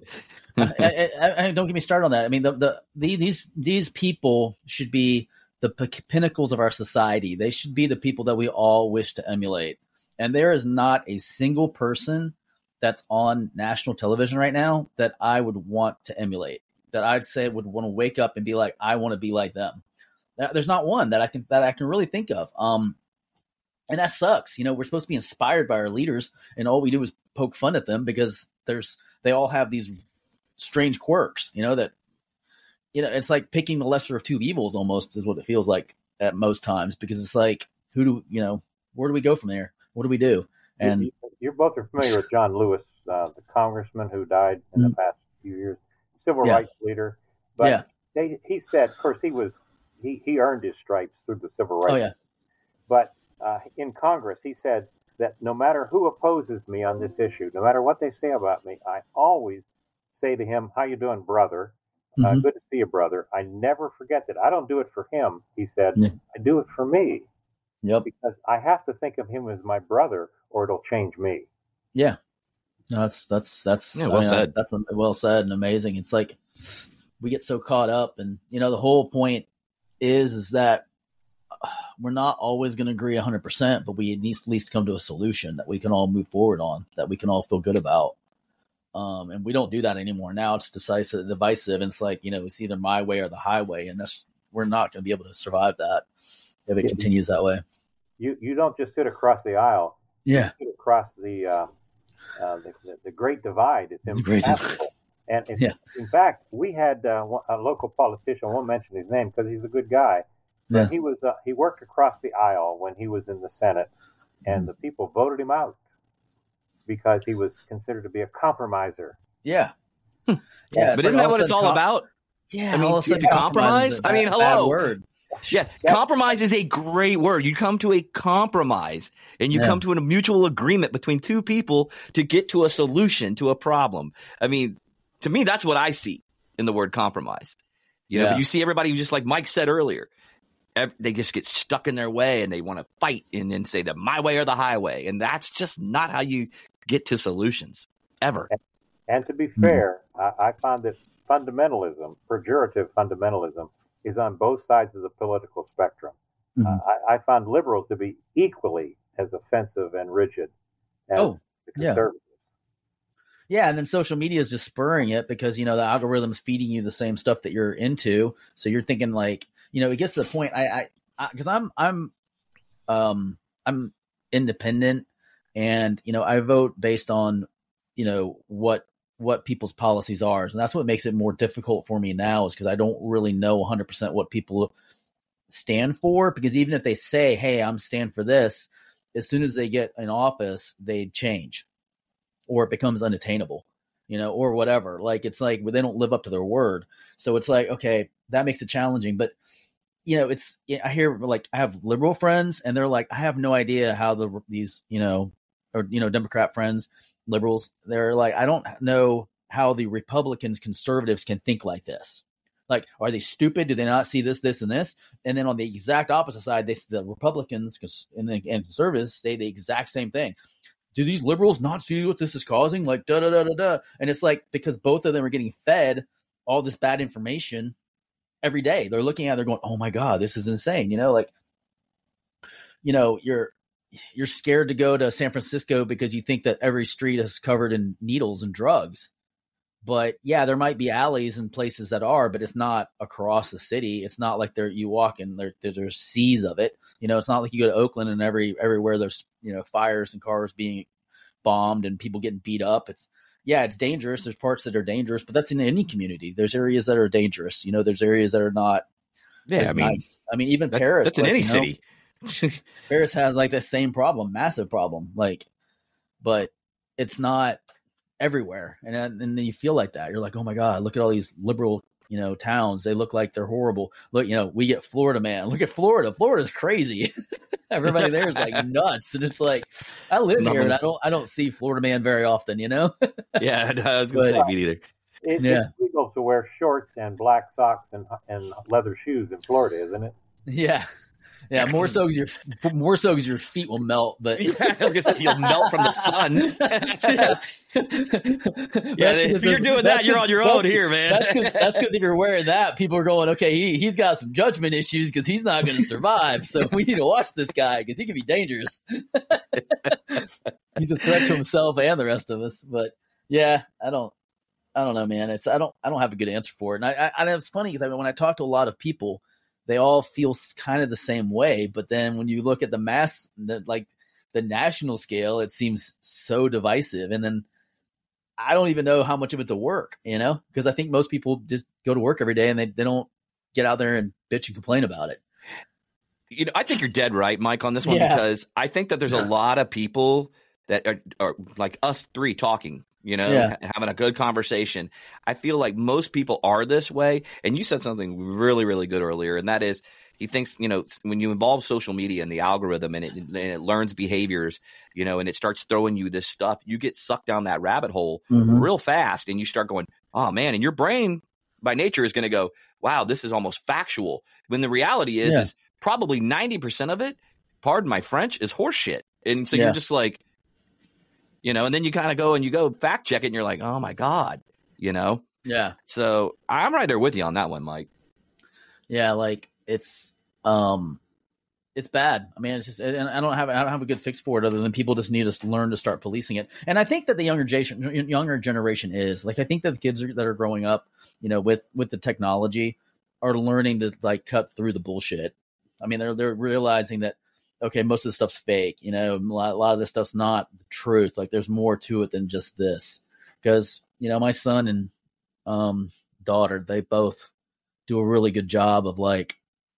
I, I, I, don't get me started on that. I mean, the, the, the these these people should be the p- pinnacles of our society. They should be the people that we all wish to emulate. And there is not a single person that's on national television right now that I would want to emulate. That I'd say would want to wake up and be like, I want to be like them. There's not one that I can that I can really think of, um, and that sucks. You know, we're supposed to be inspired by our leaders, and all we do is poke fun at them because there's they all have these strange quirks. You know that, you know, it's like picking the lesser of two evils almost is what it feels like at most times because it's like, who do you know? Where do we go from there? What do we do? And you, you both are familiar with John Lewis, uh, the congressman who died in mm-hmm. the past few years, civil yeah. rights leader. But yeah. they, he said, of course, he was. He, he earned his stripes through the civil rights. Oh, yeah. But uh, in Congress, he said that no matter who opposes me on this issue, no matter what they say about me, I always say to him, how you doing, brother? Uh, mm-hmm. Good to see you, brother. I never forget that. I don't do it for him, he said. Yeah. I do it for me. Yep. Because I have to think of him as my brother or it'll change me. Yeah. No, that's that's that's Yeah, well I mean, said. That's well said and amazing. It's like we get so caught up, and you know the whole point is is that we're not always going to agree one hundred percent, but we need at least come to a solution that we can all move forward on, that we can all feel good about. Um, and we don't do that anymore. Now it's decisive, divisive, and it's like, you know, it's either my way or the highway, and that's we're not going to be able to survive that if it yeah. continues that way. You you don't just sit across the aisle. Yeah, you sit across the uh, uh, the, the, the Great Divide. It's impassable. And in, yeah. in fact, we had uh, a local politician. I won't mention his name because he's a good guy. But yeah. he was uh, he worked across the aisle when he was in the Senate, and mm. the people voted him out because he was considered to be a compromiser. Yeah, yeah. But like isn't that what it's all com- about? Yeah, I mean, to, to compromise. I mean, hello. Word. Yeah, yeah, compromise is a great word. You come to a compromise, and you yeah. come to a mutual agreement between two people to get to a solution to a problem. I mean, to me, that's what I see in the word compromise. You know, yeah. but you see everybody, just like Mike said earlier, they just get stuck in their way and they want to fight and then say that my way or the highway. And that's just not how you get to solutions ever. And, and to be fair, mm-hmm. I, I found that fundamentalism, pejorative fundamentalism, is on both sides of the political spectrum. Mm-hmm. Uh, I, I found liberals to be equally as offensive and rigid as oh, the conservatives. Yeah. yeah, and then social media is just spurring it because, you know, the algorithm's feeding you the same stuff that you're into. So you're thinking like, you know, it gets to the point I, I, because I'm, I'm, um, I'm independent, and you know, I vote based on, you know, what what people's policies are, and that's what makes it more difficult for me now, is because I don't really know one hundred percent what people stand for. Because even if they say, "Hey, I'm stand for this," as soon as they get in office, they change, or it becomes unattainable, you know, or whatever. Like it's like they don't live up to their word. So it's like, okay, that makes it challenging, but. You know, it's, I hear like, I have liberal friends and they're like, I have no idea how the, these, you know, or, you know, Democrat friends, liberals, they're like, I don't know how the Republicans, conservatives can think like this. Like, are they stupid? Do they not see this, this, and this? And then on the exact opposite side, they, the Republicans and, the, and conservatives say the exact same thing. Do these liberals not see what this is causing? Like, da, da, da, da, da. And it's like, because both of them are getting fed all this bad information every day. They're looking at it, they're going, oh my God, this is insane. You know, like, you know, you're, you're scared to go to San Francisco because you think that every street is covered in needles and drugs. But yeah, there might be alleys and places that are, but it's not across the city. It's not like there, you walk and there, there's seas of it. You know, it's not like you go to Oakland and every, everywhere there's, you know, fires and cars being bombed and people getting beat up. It's, yeah, it's dangerous. There's parts that are dangerous, but that's in any community. There's areas that are dangerous. You know, there's areas that are not. Yeah, I mean, nice. I mean, even that, Paris. That's in like, any you know, city. Paris has like the same problem, massive problem. Like, but it's not everywhere, and and then you feel like that. You're like, oh my God, look at all these liberal, you know, towns. They look like they're horrible. Look, you know, we get Florida, man. Look at Florida. Florida's crazy. Everybody there is like nuts, and it's like I live no. here, and I don't, I don't see Florida man very often, you know. Yeah, no, I was gonna but, say me neither. It, yeah. It's legal to wear shorts and black socks and and leather shoes in Florida, isn't it? Yeah, yeah. More so because your more so because your feet will melt. But yeah, I was gonna say you'll melt from the sun. yeah, yeah if you're doing that, you're on your own here, man. That's because that's because if you're wearing that, people are going, okay, he he's got some judgment issues because he's not going to survive. So we need to watch this guy because he can be dangerous. He's a threat to himself and the rest of us. But yeah, I don't. I don't know, man. It's I don't I don't have a good answer for it. And I, I and it's funny because I mean, when I talk to a lot of people, they all feel kind of the same way. But then when you look at the mass, the, like the national scale, it seems so divisive. And then I don't even know how much of it's a work, you know, because I think most people just go to work every day and they, they don't get out there and bitch and complain about it. You know, I think you're dead right, Mike, on this one, yeah. because I think that there's a lot of people that are, are like us three talking. You know, yeah. having a good conversation. I feel like most people are this way. And you said something really, really good earlier. And that is, he thinks, you know, when you involve social media and the algorithm and it, and it learns behaviors, you know, and it starts throwing you this stuff, you get sucked down that rabbit hole mm-hmm. real fast. And you start going, oh, man. And your brain by nature is going to go, wow, this is almost factual. When the reality is, yeah. is probably ninety percent of it, pardon my French, is horseshit. And so yeah. you're just like, you know, and then you kind of go and you go fact check it and you're like, oh my God, you know? Yeah. So I'm right there with you on that one, Mike. Yeah. Like it's, um, it's bad. I mean, it's just, and I don't have, I don't have a good fix for it other than people just need to learn to start policing it. And I think that the younger generation, younger generation is like, I think that the kids are, that are growing up, you know, with, with the technology are learning to like cut through the bullshit. I mean, they're, they're realizing that, okay, most of the stuff's fake, you know, a lot, a lot of this stuff's not the truth. Like there's more to it than just this. Cause you know, my son and, um, daughter, they both do a really good job of like,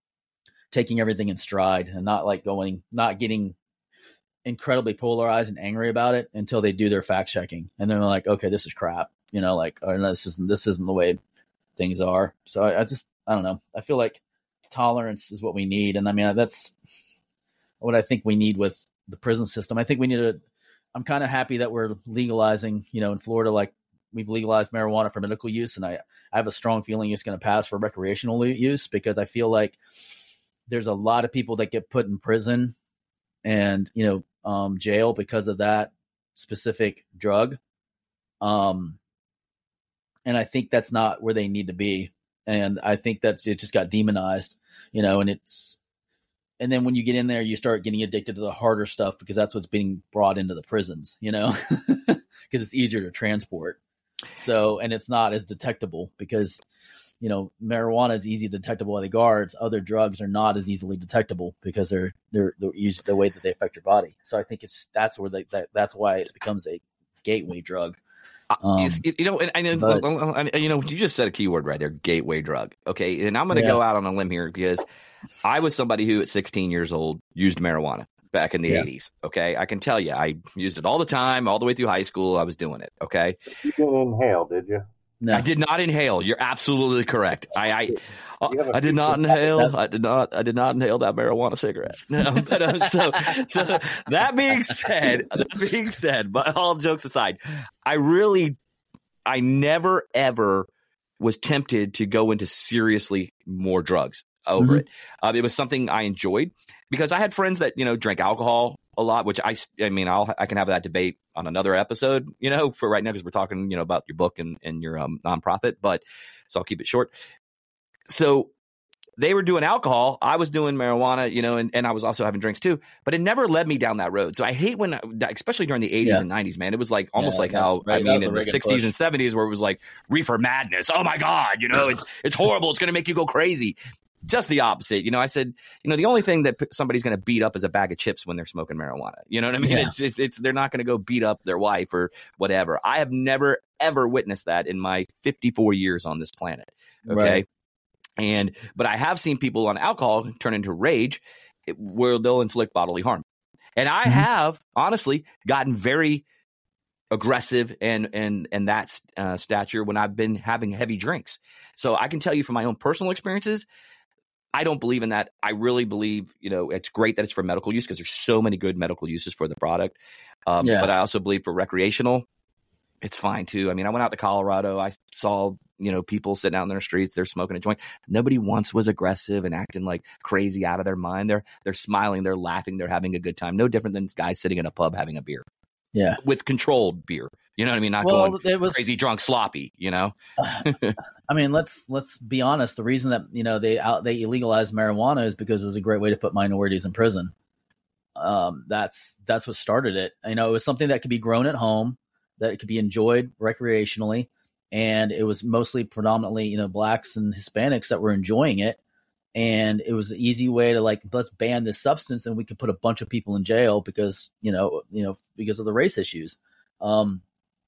taking everything in stride and not like going, not getting incredibly polarized and angry about it until they do their fact checking. And then they're like, okay, this is crap. You know, like, oh, no, this isn't, this isn't the way things are. So I, I just, I don't know. I feel like tolerance is what we need. And I mean, that's what I think we need with the prison system. I think we need to, I'm kind of happy that we're legalizing, you know, in Florida, like we've legalized marijuana for medical use. And I, I have a strong feeling it's going to pass for recreational use because I feel like there's a lot of people that get put in prison and, you know, um, jail because of that specific drug. Um, and I think that's not where they need to be. And I think that's, it just got demonized, you know, and it's, and then when you get in there, you start getting addicted to the harder stuff because that's what's being brought into the prisons, you know, because it's easier to transport. So, and it's not as detectable because, you know, marijuana is easy detectable by the guards. Other drugs are not as easily detectable because they're they're, they're used the way that they affect your body. So I think it's that's where they, that that's why it becomes a gateway drug. Um, you, you know, and I know, but, you know, you just said a keyword right there, gateway drug. Okay, and I'm going to yeah. go out on a limb here because I was somebody who at sixteen years old used marijuana back in the yeah. eighties. Okay, I can tell you, I used it all the time, all the way through high school. I was doing it. Okay, you didn't inhale, did you? No. I did not inhale. You're absolutely correct. I I, I did not inhale. I did not. I did not inhale that marijuana cigarette. No, but, uh, so so that being said, that being said, but all jokes aside, I really, I never ever was tempted to go into seriously more drugs over mm-hmm. it. Uh, it was something I enjoyed because I had friends that you know drank alcohol a lot, which I, I mean, I'll, I can have that debate on another episode, you know, for right now, because we're talking, you know, about your book and, and your um, nonprofit, but so I'll keep it short. So they were doing alcohol. I was doing marijuana, you know, and, and I was also having drinks too, but it never led me down that road. So I hate when, especially during the eighties yeah. and nineties, man, it was like almost yeah, like how, right, I mean, in the sixties push. And seventies where it was like reefer madness. Oh my God, you know, it's, it's horrible. It's going to make you go crazy. Just the opposite. You know, I said, you know, the only thing that somebody's going to beat up is a bag of chips when they're smoking marijuana. You know what I mean? Yeah. It's, it's, it's, they're not going to go beat up their wife or whatever. I have never, ever witnessed that in my fifty-four years on this planet. Okay. Right. And, but I have seen people on alcohol turn into rage where they'll inflict bodily harm. And I mm-hmm. have honestly gotten very aggressive and, and, and that uh, stature when I've been having heavy drinks. So I can tell you from my own personal experiences, I don't believe in that. I really believe, you know, it's great that it's for medical use because there's so many good medical uses for the product. Um, yeah. But I also believe for recreational, it's fine too. I mean, I went out to Colorado. I saw, you know, people sitting out in their streets. They're smoking a joint. Nobody once was aggressive and acting like crazy out of their mind. They're they're smiling. They're laughing. They're having a good time. No different than guys sitting in a pub having a beer. Yeah, with controlled beer. You know what I mean? Not well, going it was, crazy drunk, sloppy. You know. I mean, let's let's be honest. The reason that you know they out they illegalized marijuana is because it was a great way to put minorities in prison. Um, that's that's what started it. You know, it was something that could be grown at home, that it could be enjoyed recreationally, and it was mostly predominantly you know blacks and Hispanics that were enjoying it. And it was an easy way to like, let's ban this substance and we could put a bunch of people in jail because, you know, you know, because of the race issues. Um,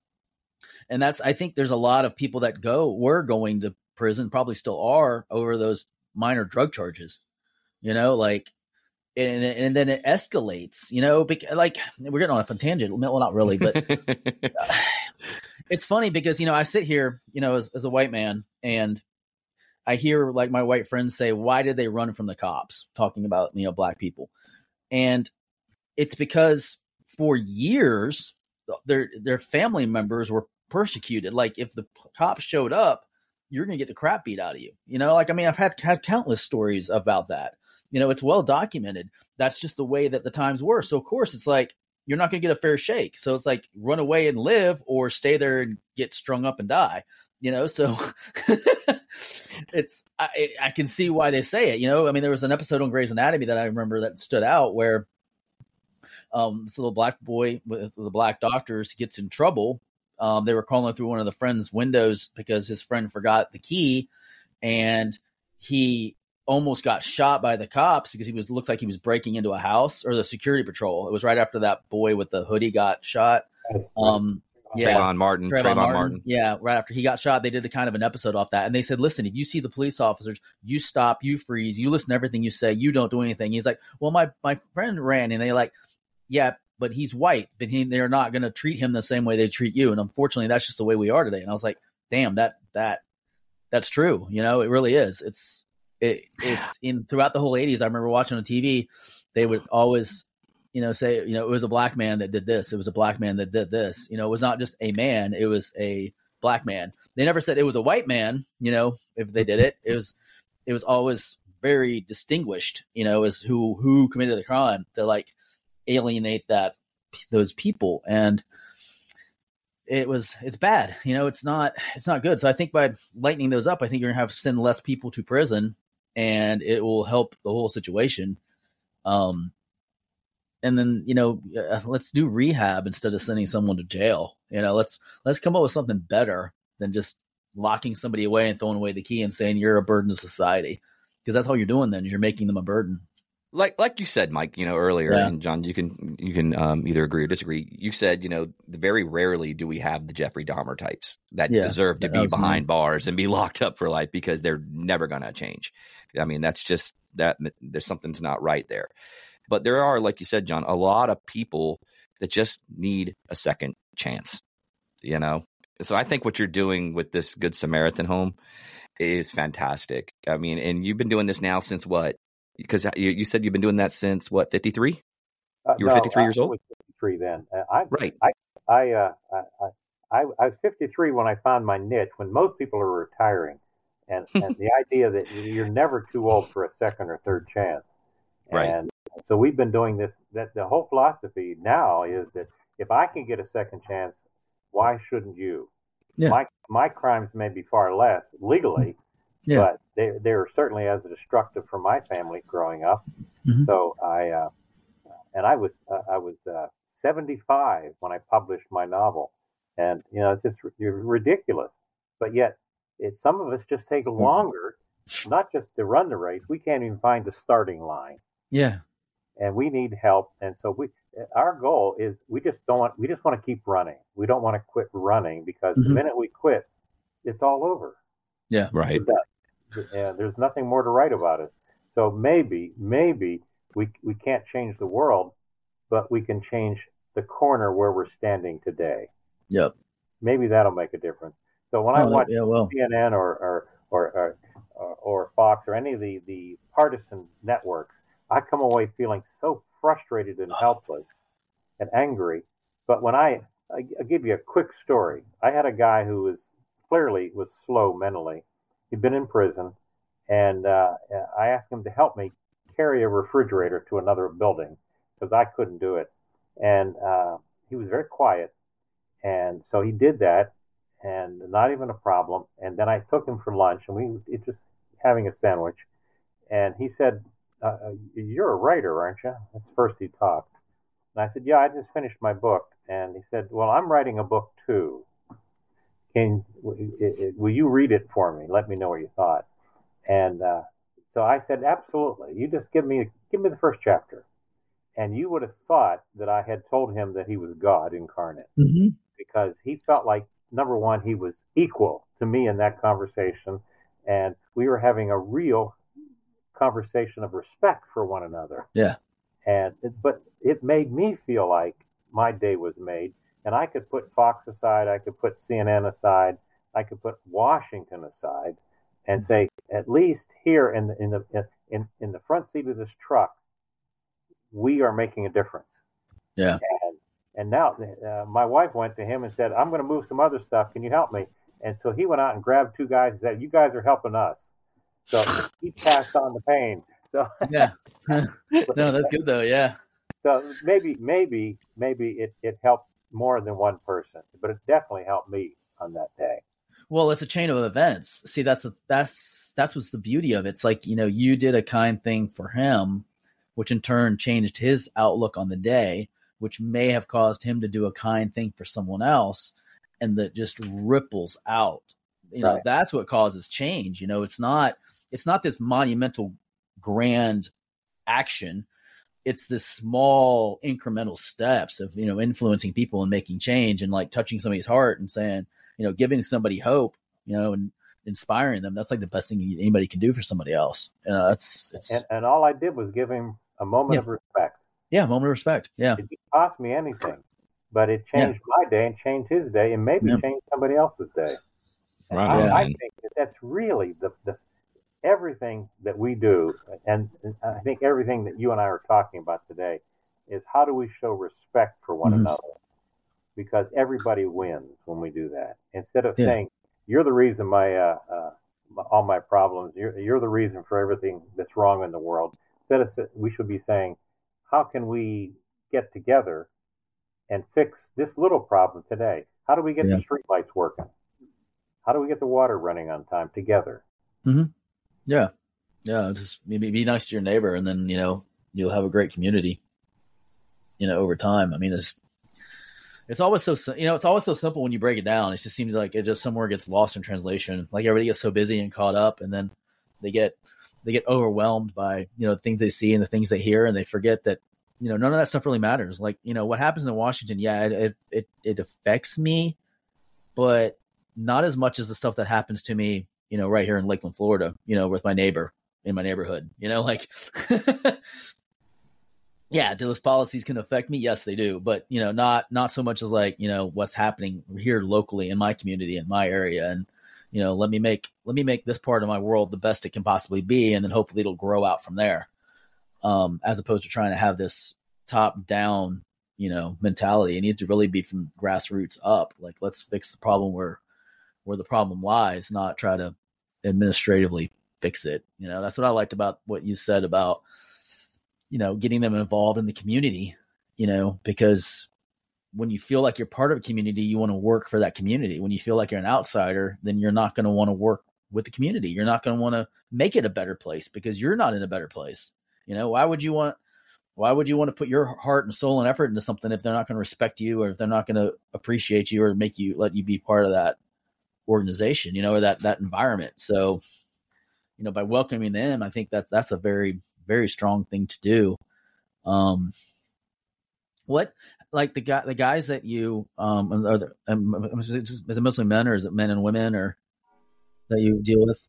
and that's, I think there's a lot of people that go, were going to prison, probably still are over those minor drug charges, you know, like, and, and then it escalates, you know, because, like we're getting on a tangent. Well, not really, but it's funny because, you know, I sit here, you know, as, as a white man and I hear like my white friends say, why did they run from the cops? Talking about, you know, black people. And it's because for years, their, their family members were persecuted. Like if the cops showed up, you're going to get the crap beat out of you. You know, like, I mean, I've had, had countless stories about that. You know, it's well documented. That's just the way that the times were. So of course it's like, you're not going to get a fair shake. So it's like run away and live, or stay there and get strung up and die. You know, so it's I, I can see why they say it. You know, I mean, there was an episode on Grey's Anatomy that I remember that stood out where um, this little black boy with the black doctors gets in trouble. Um, they were calling through one of the friend's windows because his friend forgot the key, and he almost got shot by the cops because he was looks like he was breaking into a house, or the security patrol. It was right after that boy with the hoodie got shot. Um, yeah, Trayvon Martin. Trayvon, Trayvon Martin. Martin. Yeah, right after he got shot, they did a kind of an episode off that, and they said, "Listen, if you see the police officers, you stop, you freeze, you listen to everything you say, you don't do anything." He's like, "Well, my my friend ran," and they like, "Yeah, but he's white, but he, they're not going to treat him the same way they treat you." And unfortunately, that's just the way we are today. And I was like, "Damn, that that that's true." You know, it really is. It's It, it's in throughout the whole eighties. I remember watching on T V, they would always, you know, say, you know, it was a black man that did this. It was a black man that did this. You know, it was not just a man. It was a black man. They never said it was a white man, you know, if they did it. It was, it was always very distinguished, you know, as who, who committed the crime to like alienate that, those people. And it was, it's bad. You know, it's not, it's not good. So I think by lightening those up, I think you're gonna have to send less people to prison, and it will help the whole situation. Um, and then, you know, uh, let's do rehab instead of sending someone to jail. You know, let's, let's come up with something better than just locking somebody away and throwing away the key and saying you're a burden to society. Because that's all you're doing then, is you're making them a burden. Like, like you said, Mike, you know, earlier, Yeah. and John, you can, you can um, either agree or disagree. You said, you know, very rarely do we have the Jeffrey Dahmer types that Yeah, deserve to that be was behind me. bars and be locked up for life, because they're never going to change. I mean, that's just that there's something's not right there. But there are, like you said, John, a lot of people that just need a second chance, you know? So I think what you're doing with this Good Samaritan home is fantastic. I mean, and you've been doing this now since what? Because you, you said you've been doing that since what, fifty-three? Uh, You were no, fifty-three years I old? was fifty-three then. Uh, I, Right. I, I, uh, I, I, I was fifty-three when I found my niche, when most people are retiring. And, and the idea that you're never too old for a second or third chance. Right. And so we've been doing this. That the whole philosophy now is that if I can get a second chance, why shouldn't you? Yeah. My my crimes may be far less legally, Yeah. but they they were certainly as destructive for my family growing up. Mhm. So I uh, and I was uh, I was uh, seventy-five when I published my novel, and you know it's just you're ridiculous. But yet, it some of us just take longer, not just to run the race. We can't even find the starting line, Yeah. and we need help. And so we our goal is we just don't want we just want to keep running. We don't want to quit running, because Mhm. the minute we quit, it's all over. Yeah. Right. We're done. And there's nothing more to write about it. So maybe, maybe we we can't change the world, but we can change the corner where we're standing today. Yep. Maybe that'll make a difference. So when I Oh, watch yeah, well. C N N or or, or or or Fox or any of the the partisan networks, I come away feeling so frustrated and helpless and angry. But when I I- I'll give you a quick story. I had a guy who was clearly was slow mentally. He'd been in prison, and uh, I asked him to help me carry a refrigerator to another building because I couldn't do it. And uh, he was very quiet, and so he did that, and not even a problem. And then I took him for lunch, and we it just having a sandwich. And he said, uh, "You're a writer, aren't you?" That's the first he talked. And I said, "Yeah, I just finished my book." And he said, "Well, I'm writing a book too. Can will you read it for me? Let me know what you thought." And uh, so I said, "Absolutely. You just give me give me the first chapter." And you would have thought that I had told him that he was God incarnate, Mm-hmm. because he felt like, number one, he was equal to me in that conversation, and we were having a real conversation of respect for one another. Yeah. And but it made me feel like my day was made, and I could put Fox aside, I could put C N N aside, I could put Washington aside, and say, at least here in the in the in in the front seat of this truck, we are making a difference. Yeah. And and now uh, my wife went to him and said, "I'm going to move some other stuff. Can you help me?" And so he went out and grabbed two guys and said, "You guys are helping us." So he passed on the pain. So Yeah. No, that's good though. Yeah. So maybe, maybe, maybe it, it helped more than one person, but it definitely helped me on that day. Well, it's a chain of events. See, that's a, that's that's what's the beauty of it. It's like, you know, you did a kind thing for him, which in turn changed his outlook on the day, which may have caused him to do a kind thing for someone else, and that just ripples out. You know, Right. that's what causes change. You know, it's not it's not this monumental grand action. It's this small incremental steps of, you know, influencing people and making change, and like touching somebody's heart and saying, you know, giving somebody hope, you know, and inspiring them. That's like the best thing anybody can do for somebody else. You know, that's it's And, and all I did was give him a moment Yeah. of respect. yeah, moment of respect. Yeah, It didn't cost me anything, but it changed my day and changed his day and maybe Yeah. changed somebody else's day. And Right I, on, I man. think that that's really the, the everything that we do, and, and I think everything that you and I are talking about today is how do we show respect for one Mhm. another? Because everybody wins when we do that. Instead of Yeah. saying, you're the reason my, uh, uh, my all my problems, you're, you're the reason for everything that's wrong in the world. Instead of, sa- we should be saying, how can we get together and fix this little problem today? How do we get Yeah. the street lights working? How do we get the water running on time together? yeah, yeah. Just maybe be nice to your neighbor, and then, you know, you'll have a great community. You know, over time. I mean, it's it's always so sim- you know it's always so simple when you break it down. It just seems like it just somewhere gets lost in translation. Like everybody gets so busy and caught up, and then they get they get overwhelmed by, you know, things they see and the things they hear, and they forget that, you know, none of that stuff really matters. Like, you know, what happens in Washington, yeah, it it it, it affects me, but not as much as the stuff that happens to me, you know, right here in Lakeland, Florida, you know, with my neighbor in my neighborhood. You know, like yeah, do those policies can affect me? Yes, they do. But, you know, not not so much as like, you know, what's happening here locally in my community, in my area. And, you know, let me make let me make this part of my world the best it can possibly be, and then hopefully it'll grow out from there. Um, as opposed to trying to have this top down, you know, mentality. It needs to really be from grassroots up. Like, let's fix the problem where where the problem lies, not try to administratively fix it. You know, that's what I liked about what you said about, you know, getting them involved in the community, you know, because when you feel like you're part of a community, you want to work for that community. When you feel like you're an outsider, then you're not going to want to work with the community. You're not going to want to make it a better place because you're not in a better place. You know, why would you want, why would you want to put your heart and soul and effort into something if they're not going to respect you, or if they're not going to appreciate you or make you, let you be part of that organization, you know, or that, that environment. So, you know, by welcoming them, I think that that's a very, very strong thing to do. Um, what, like the guy, the guys that you, um, are there, um, is it just, is it mostly men, or is it men and women, or that you deal with?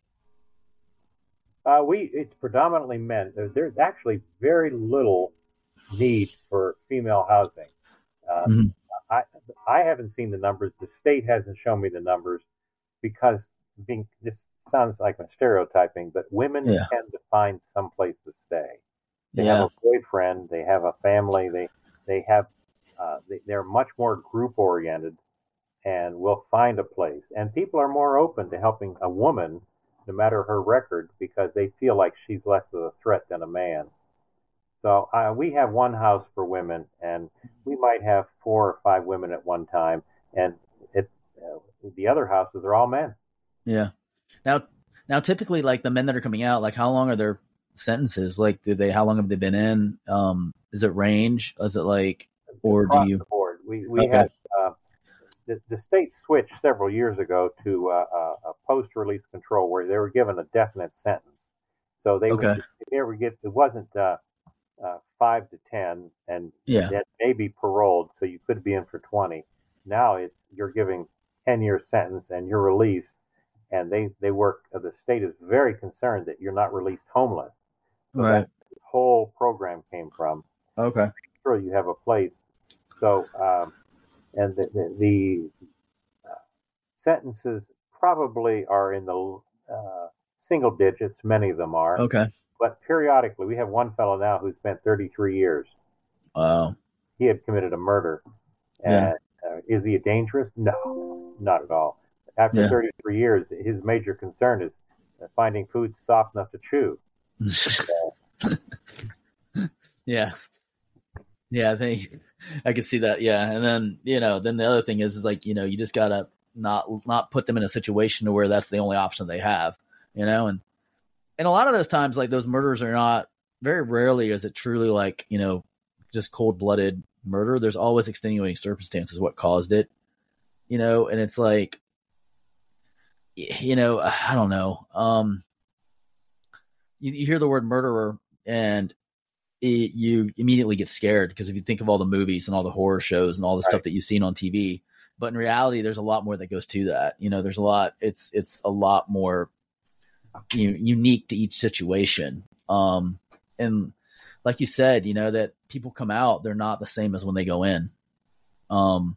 Uh, we it's predominantly men. There, there's actually very little need for female housing. Uh, Mhm. I I haven't seen the numbers. The state hasn't shown me the numbers because being this sounds like I'm stereotyping, but women Yeah. tend to find some place to stay. They Yeah. have a boyfriend. They have a family. They they have uh, they, they're much more group oriented and will find a place. And people are more open to helping a woman, no matter her record, because they feel like she's less of a threat than a man. So uh, we have one house for women, and we might have four or five women at one time, and it uh, the other houses are all men. Yeah. Now, now typically like the men that are coming out, like how long are their sentences? Like, do they, how long have they been in? Um, is it range? Is it like, or do Across you, the board. We we Okay. had uh, the, the state switched several years ago to uh, a, a post-release control where they were given a definite sentence. So they Okay. would they ever get it wasn't uh, uh, five to ten, and Yeah. that may be paroled, so you could be in for twenty. Now it's you're giving ten year sentence and you're released, and they they work. Uh, the state is very concerned that you're not released homeless. So Right. that whole program came from. Okay. Sure, you have a place. So um, and the the, the uh, sentences probably are in the uh, single digits. Many of them are. Okay. But periodically, we have one fellow now who spent thirty-three years. Wow. He had committed a murder. Yeah. And uh, is he dangerous? No, not at all. After Yeah. thirty-three years, his major concern is finding food soft enough to chew. Yeah. Yeah, I think I could see that. Yeah, and then you know, then the other thing is, is like you know, you just gotta not not put them in a situation to where that's the only option they have. You know, and and a lot of those times, like those murders are not very rarely is it truly like you know just cold blooded murder. There's always extenuating circumstances what caused it. You know, and it's like, you know, I don't know. Um, you, you hear the word murderer and it, you immediately get scared because if you think of all the movies and all the horror shows and all the right. stuff that you've seen on T V, but in reality, there's a lot more that goes to that. You know, there's a lot, it's, it's a lot more you know, unique to each situation. Um, and like you said, you know, that people come out, they're not the same as when they go in. Um,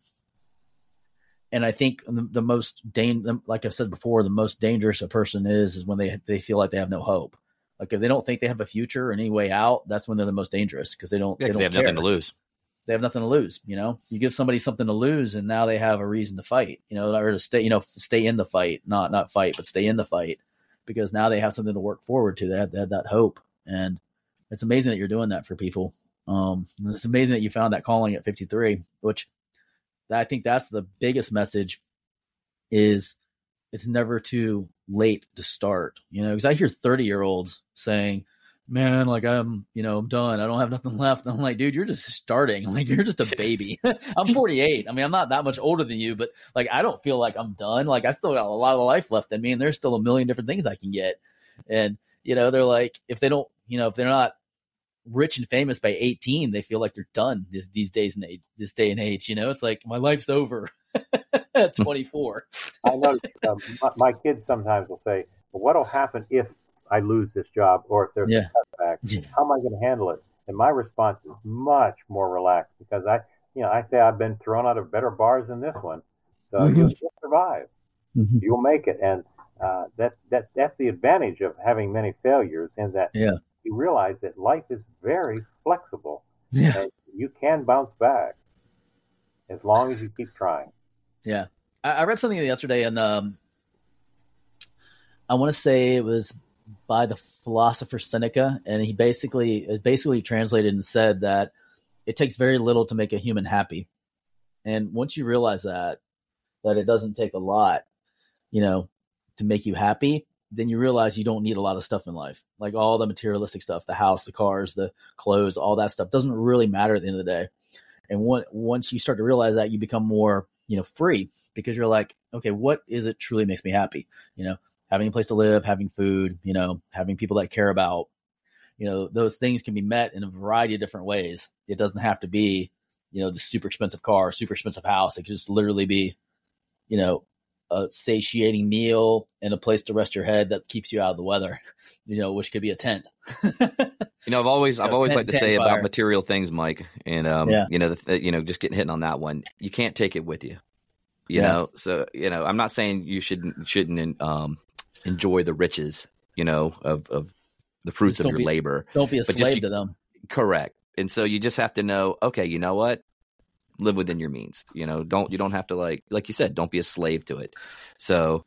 And I think the, the most, dan- like I've said before, the most dangerous a person is, is when they they feel like they have no hope. Like if they don't think they have a future or any way out, that's when they're the most dangerous because they don't, yeah, they, don't they have care. nothing to lose. They have nothing to lose. You know, you give somebody something to lose and now they have a reason to fight, you know, or to stay, you know, stay in the fight, not, not fight, but stay in the fight because now they have something to work forward to. They have, they have that hope. And it's amazing that you're doing that for people. Um, and it's amazing that you found that calling at fifty-three, which I think that's the biggest message is it's never too late to start, you know, because I hear thirty year olds saying, man, like I'm, you know, I'm done. I don't have nothing left. And I'm like, dude, you're just starting. Like you're just a baby. I'm forty-eight. I mean, I'm not that much older than you, but like, I don't feel like I'm done. Like I still got a lot of life left in me and there's still a million different things I can get. And, you know, they're like, if they don't, you know, if they're not rich and famous by eighteen, they feel like they're done this, these days and age, this day and age, you know, it's like my life's over at twenty-four. I know um, my, my kids sometimes will say, well, what'll happen if I lose this job or if there's yeah. a cutback? Yeah. How am I going to handle it? And my response is much more relaxed because I, you know, I say I've been thrown out of better bars than this one. So mm-hmm. you'll, you'll survive. Mm-hmm. You'll make it. And uh, that, that, that's the advantage of having many failures in that yeah. you realize that life is very flexible. Yeah. And you can bounce back as long as you keep trying. Yeah. I, I read something yesterday and um, I want to say it was by the philosopher Seneca. And he basically, it basically translated and said that it takes very little to make a human happy. And once you realize that, that it doesn't take a lot, you know, to make you happy, then you realize you don't need a lot of stuff in life. Like all the materialistic stuff, the house, the cars, the clothes, all that stuff doesn't really matter at the end of the day. And one, once you start to realize that, you become more, you know, free because you're like, okay, what is it truly makes me happy? You know, having a place to live, having food, you know, having people that care about, you know, those things can be met in a variety of different ways. It doesn't have to be, you know, the super expensive car, super expensive house. It could just literally be, you know, a satiating meal and a place to rest your head that keeps you out of the weather, you know, which could be a tent. You know, I've always, you I've know, always tent, liked to tent say fire. about material things, Mike, and, um, yeah. you know, the, you know, just getting hit on that one, you can't take it with you, you yeah. know? So, you know, I'm not saying you shouldn't, shouldn't, um, enjoy the riches, you know, of, of the fruits of your be, labor. Don't be a but slave just, to them. Correct. And so you just have to know, okay, you know what? Live within your means, you know, don't, you don't have to like, like you said, don't be a slave to it. So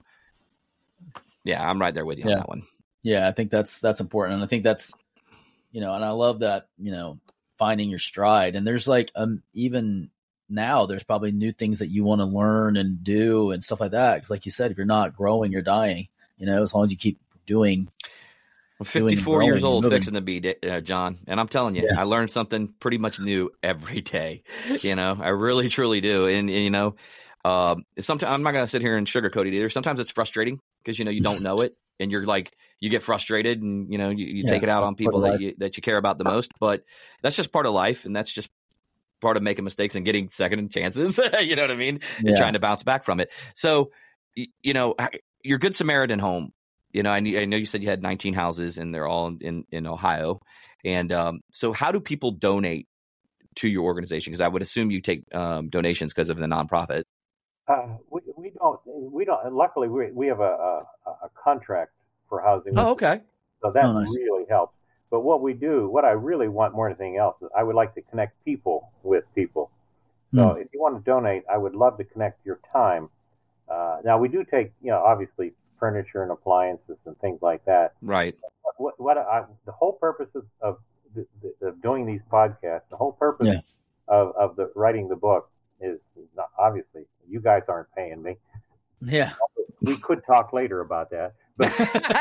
yeah, I'm right there with you yeah. on that one. Yeah. I think that's, that's important. And I think that's, you know, and I love that, you know, finding your stride. And there's like, um, even now there's probably new things that you want to learn and do and stuff like that. Cause like you said, if you're not growing, you're dying, you know, as long as you keep doing. I'm fifty-four years old, fixing to be, uh, John. And I'm telling you, yeah. I learned something pretty much new every day. You know, I really, truly do. And, and you know, um, sometimes I'm not going to sit here and sugarcoat it either. Sometimes it's frustrating because, you know, you don't know it and you're like, you get frustrated and, you know, you, you yeah, take it out on people that you, that you care about the most, but that's just part of life. And that's just part of making mistakes and getting second chances. You know what I mean? Yeah. And trying to bounce back from it. So, you know, your Good Samaritan home, you know, I, I know you said you had nineteen houses and they're all in, in Ohio. And um, so how do people donate to your organization? Because I would assume you take um, donations because of the nonprofit. Uh, we, we don't, we don't, luckily we, we have a, a, a contract for housing. Oh, okay. So that oh, nice. really helps. But what we do, what I really want more than anything else is I would like to connect people with people. So mm. if you want to donate, I would love to connect your time. Uh, now we do take, you know, obviously furniture and appliances and things like that. Right. What, what I, the whole purpose of, of, the, the, of doing these podcasts, the whole purpose yeah. of, of the writing the book is not, obviously you guys aren't paying me. Yeah, we could talk later about that. But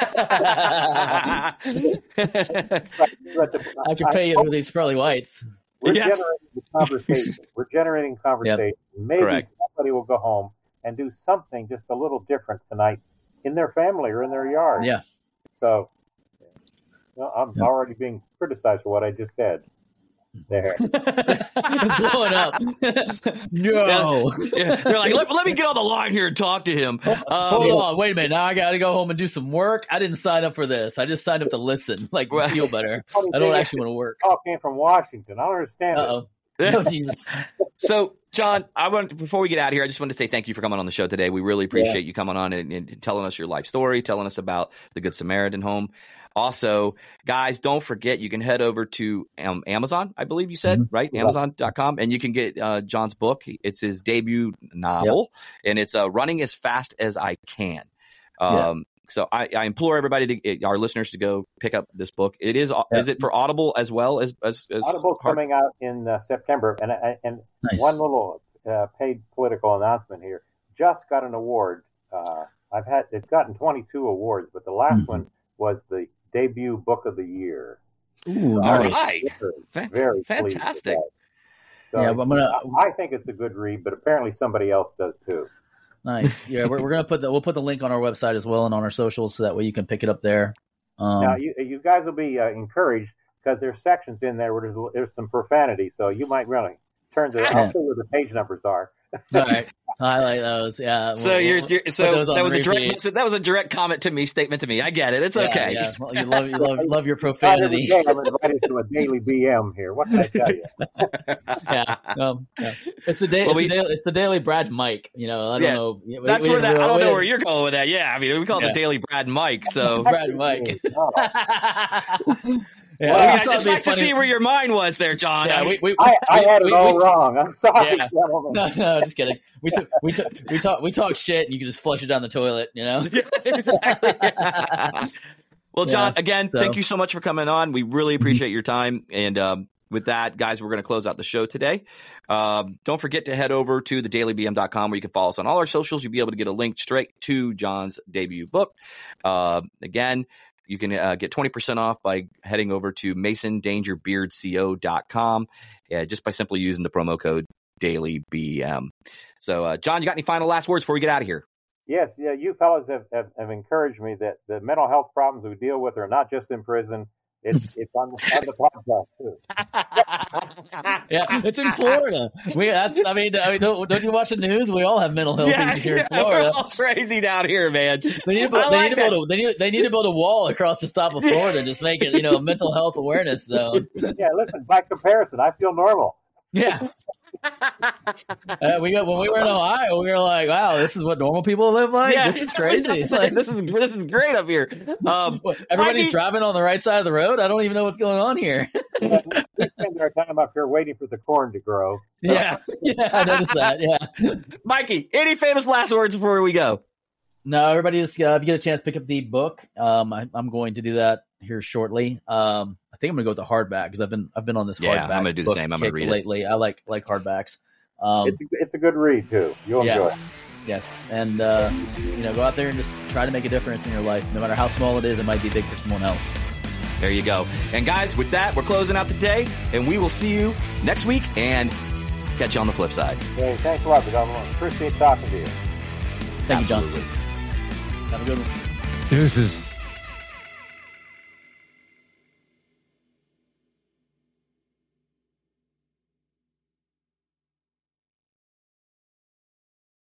I could pay you for these pearly whites. We're Yes. generating the conversation. We're generating conversation. Yep. Maybe Correct. somebody will go home and do something just a little different tonight in their family or in their yard. Yeah. So, you know, I'm yeah. already being criticized for what I just said. There. Blowing up. No. Yeah. They're like, let, let me get on the line here and talk to him. Um, Hold on. Wait a minute. Now I got to go home and do some work. I didn't sign up for this. I just signed up to listen, like well, feel better. I don't actually want to work. All came from Washington. I don't understand Uh-oh. it. Oh, Jesus. So, John, I want before we get out of here, I just want to say thank you for coming on the show today. We really appreciate yeah. you coming on and, and telling us your life story, telling us about the Good Samaritan Home. Also, guys, don't forget you can head over to um, Amazon, I believe you said, mm-hmm. right? Amazon dot com, and you can get uh, John's book. It's his debut novel, yep. and it's uh, Running as Fast as I Can. Um, yeah. So I, I implore everybody, to our listeners, to go pick up this book. It is yeah. is it for Audible as well as as, as Audible's hard? Coming out in uh, September, and and nice. One little uh, paid political announcement here. Just got an award. Uh, I've had it's gotten twenty-two awards, but the last mm-hmm. one was the debut book of the year. Ooh, so nice. Right. Very fantastic. So yeah, I'm gonna. I think it's a good read, but apparently somebody else does too. Nice. Yeah, we're we're gonna put the we'll put the link on our website as well and on our socials, so that way you can pick it up there. Um, now you you guys will be uh, encouraged because there's sections in there where there's, there's some profanity, so you might really turn to. I'll see where the page numbers are. All right, highlight those. Yeah. So we'll, you're, you're so that was a direct repeat. that was a direct comment to me, statement to me. I get it. It's yeah, okay. Yeah. Well, you love you love, love your profanity. Day, I'm invited to a daily B M here. What can I tell you? yeah. Um, yeah. It's the day. Well, it's, we, the daily, it's the daily Brad Mike. You know. I don't yeah, know. We, that's we, where that. We, I don't we, know where you're going with that. Yeah. I mean, we call it yeah. the Daily Brad Mike. So Brad Mike. Yeah, well, I, mean, I just like to see where your mind was there, John. Yeah, we, we, I, I had we, it all we, wrong. I'm sorry. Yeah. No, no, just kidding. We took, we took, we talk, we talk shit, and you can just flush it down the toilet. You know. Yeah, exactly. Well, John, yeah, again, so. thank you so much for coming on. We really appreciate your time. And um, with that, guys, we're going to close out the show today. Um, don't forget to head over to the daily b m dot com where you can follow us on all our socials. You'll be able to get a link straight to John's debut book. Uh, again. You can uh, get twenty percent off by heading over to mason danger beard co dot com uh, just by simply using the promo code DailyBM. So, uh, John, you got any final last words before we get out of here? Yes, yeah, you fellas have, have, have encouraged me that the mental health problems we deal with are not just in prison. It's it's on the, on the podcast too. Yeah, it's in Florida. We that's I mean, I mean don't, don't you watch the news? We all have mental health yeah, issues here yeah, in Florida. We're all crazy down here, man. They need to build, they like need to build a, they need they need to build a wall across the top of Florida, just make it, you know, a mental health awareness zone. Yeah, listen, by comparison, I feel normal. Yeah. uh, we got when we were in Ohio, we were like, "Wow, this is what normal people live like. Yeah, this is crazy. It's like, this is this is great up here." Um, everybody's need... driving on the right side of the road. I don't even know what's going on here. We spend our time up here waiting for the corn to grow. So. Yeah, yeah, I noticed that. Yeah, Mikey, any famous last words before we go? No, everybody just uh, if you get a chance, pick up the book. Um, I, I'm going to do that here shortly. Um, I think I'm gonna go with the hardback because I've been I've been on this yeah, hardback. I'm gonna do the same. I'm gonna read lately. it I like like hardbacks. Um, it's, a, it's a good read too. You'll yeah, enjoy it. Yes, and uh, you know, go out there and just try to make a difference in your life, no matter how small it is. It might be big for someone else. There you go. And guys, with that, we're closing out the day, and we will see you next week and catch you on the flip side. Hey, thanks a lot, John. Appreciate talking to you. Thank Absolutely. you, John. Have a good one. Deuces.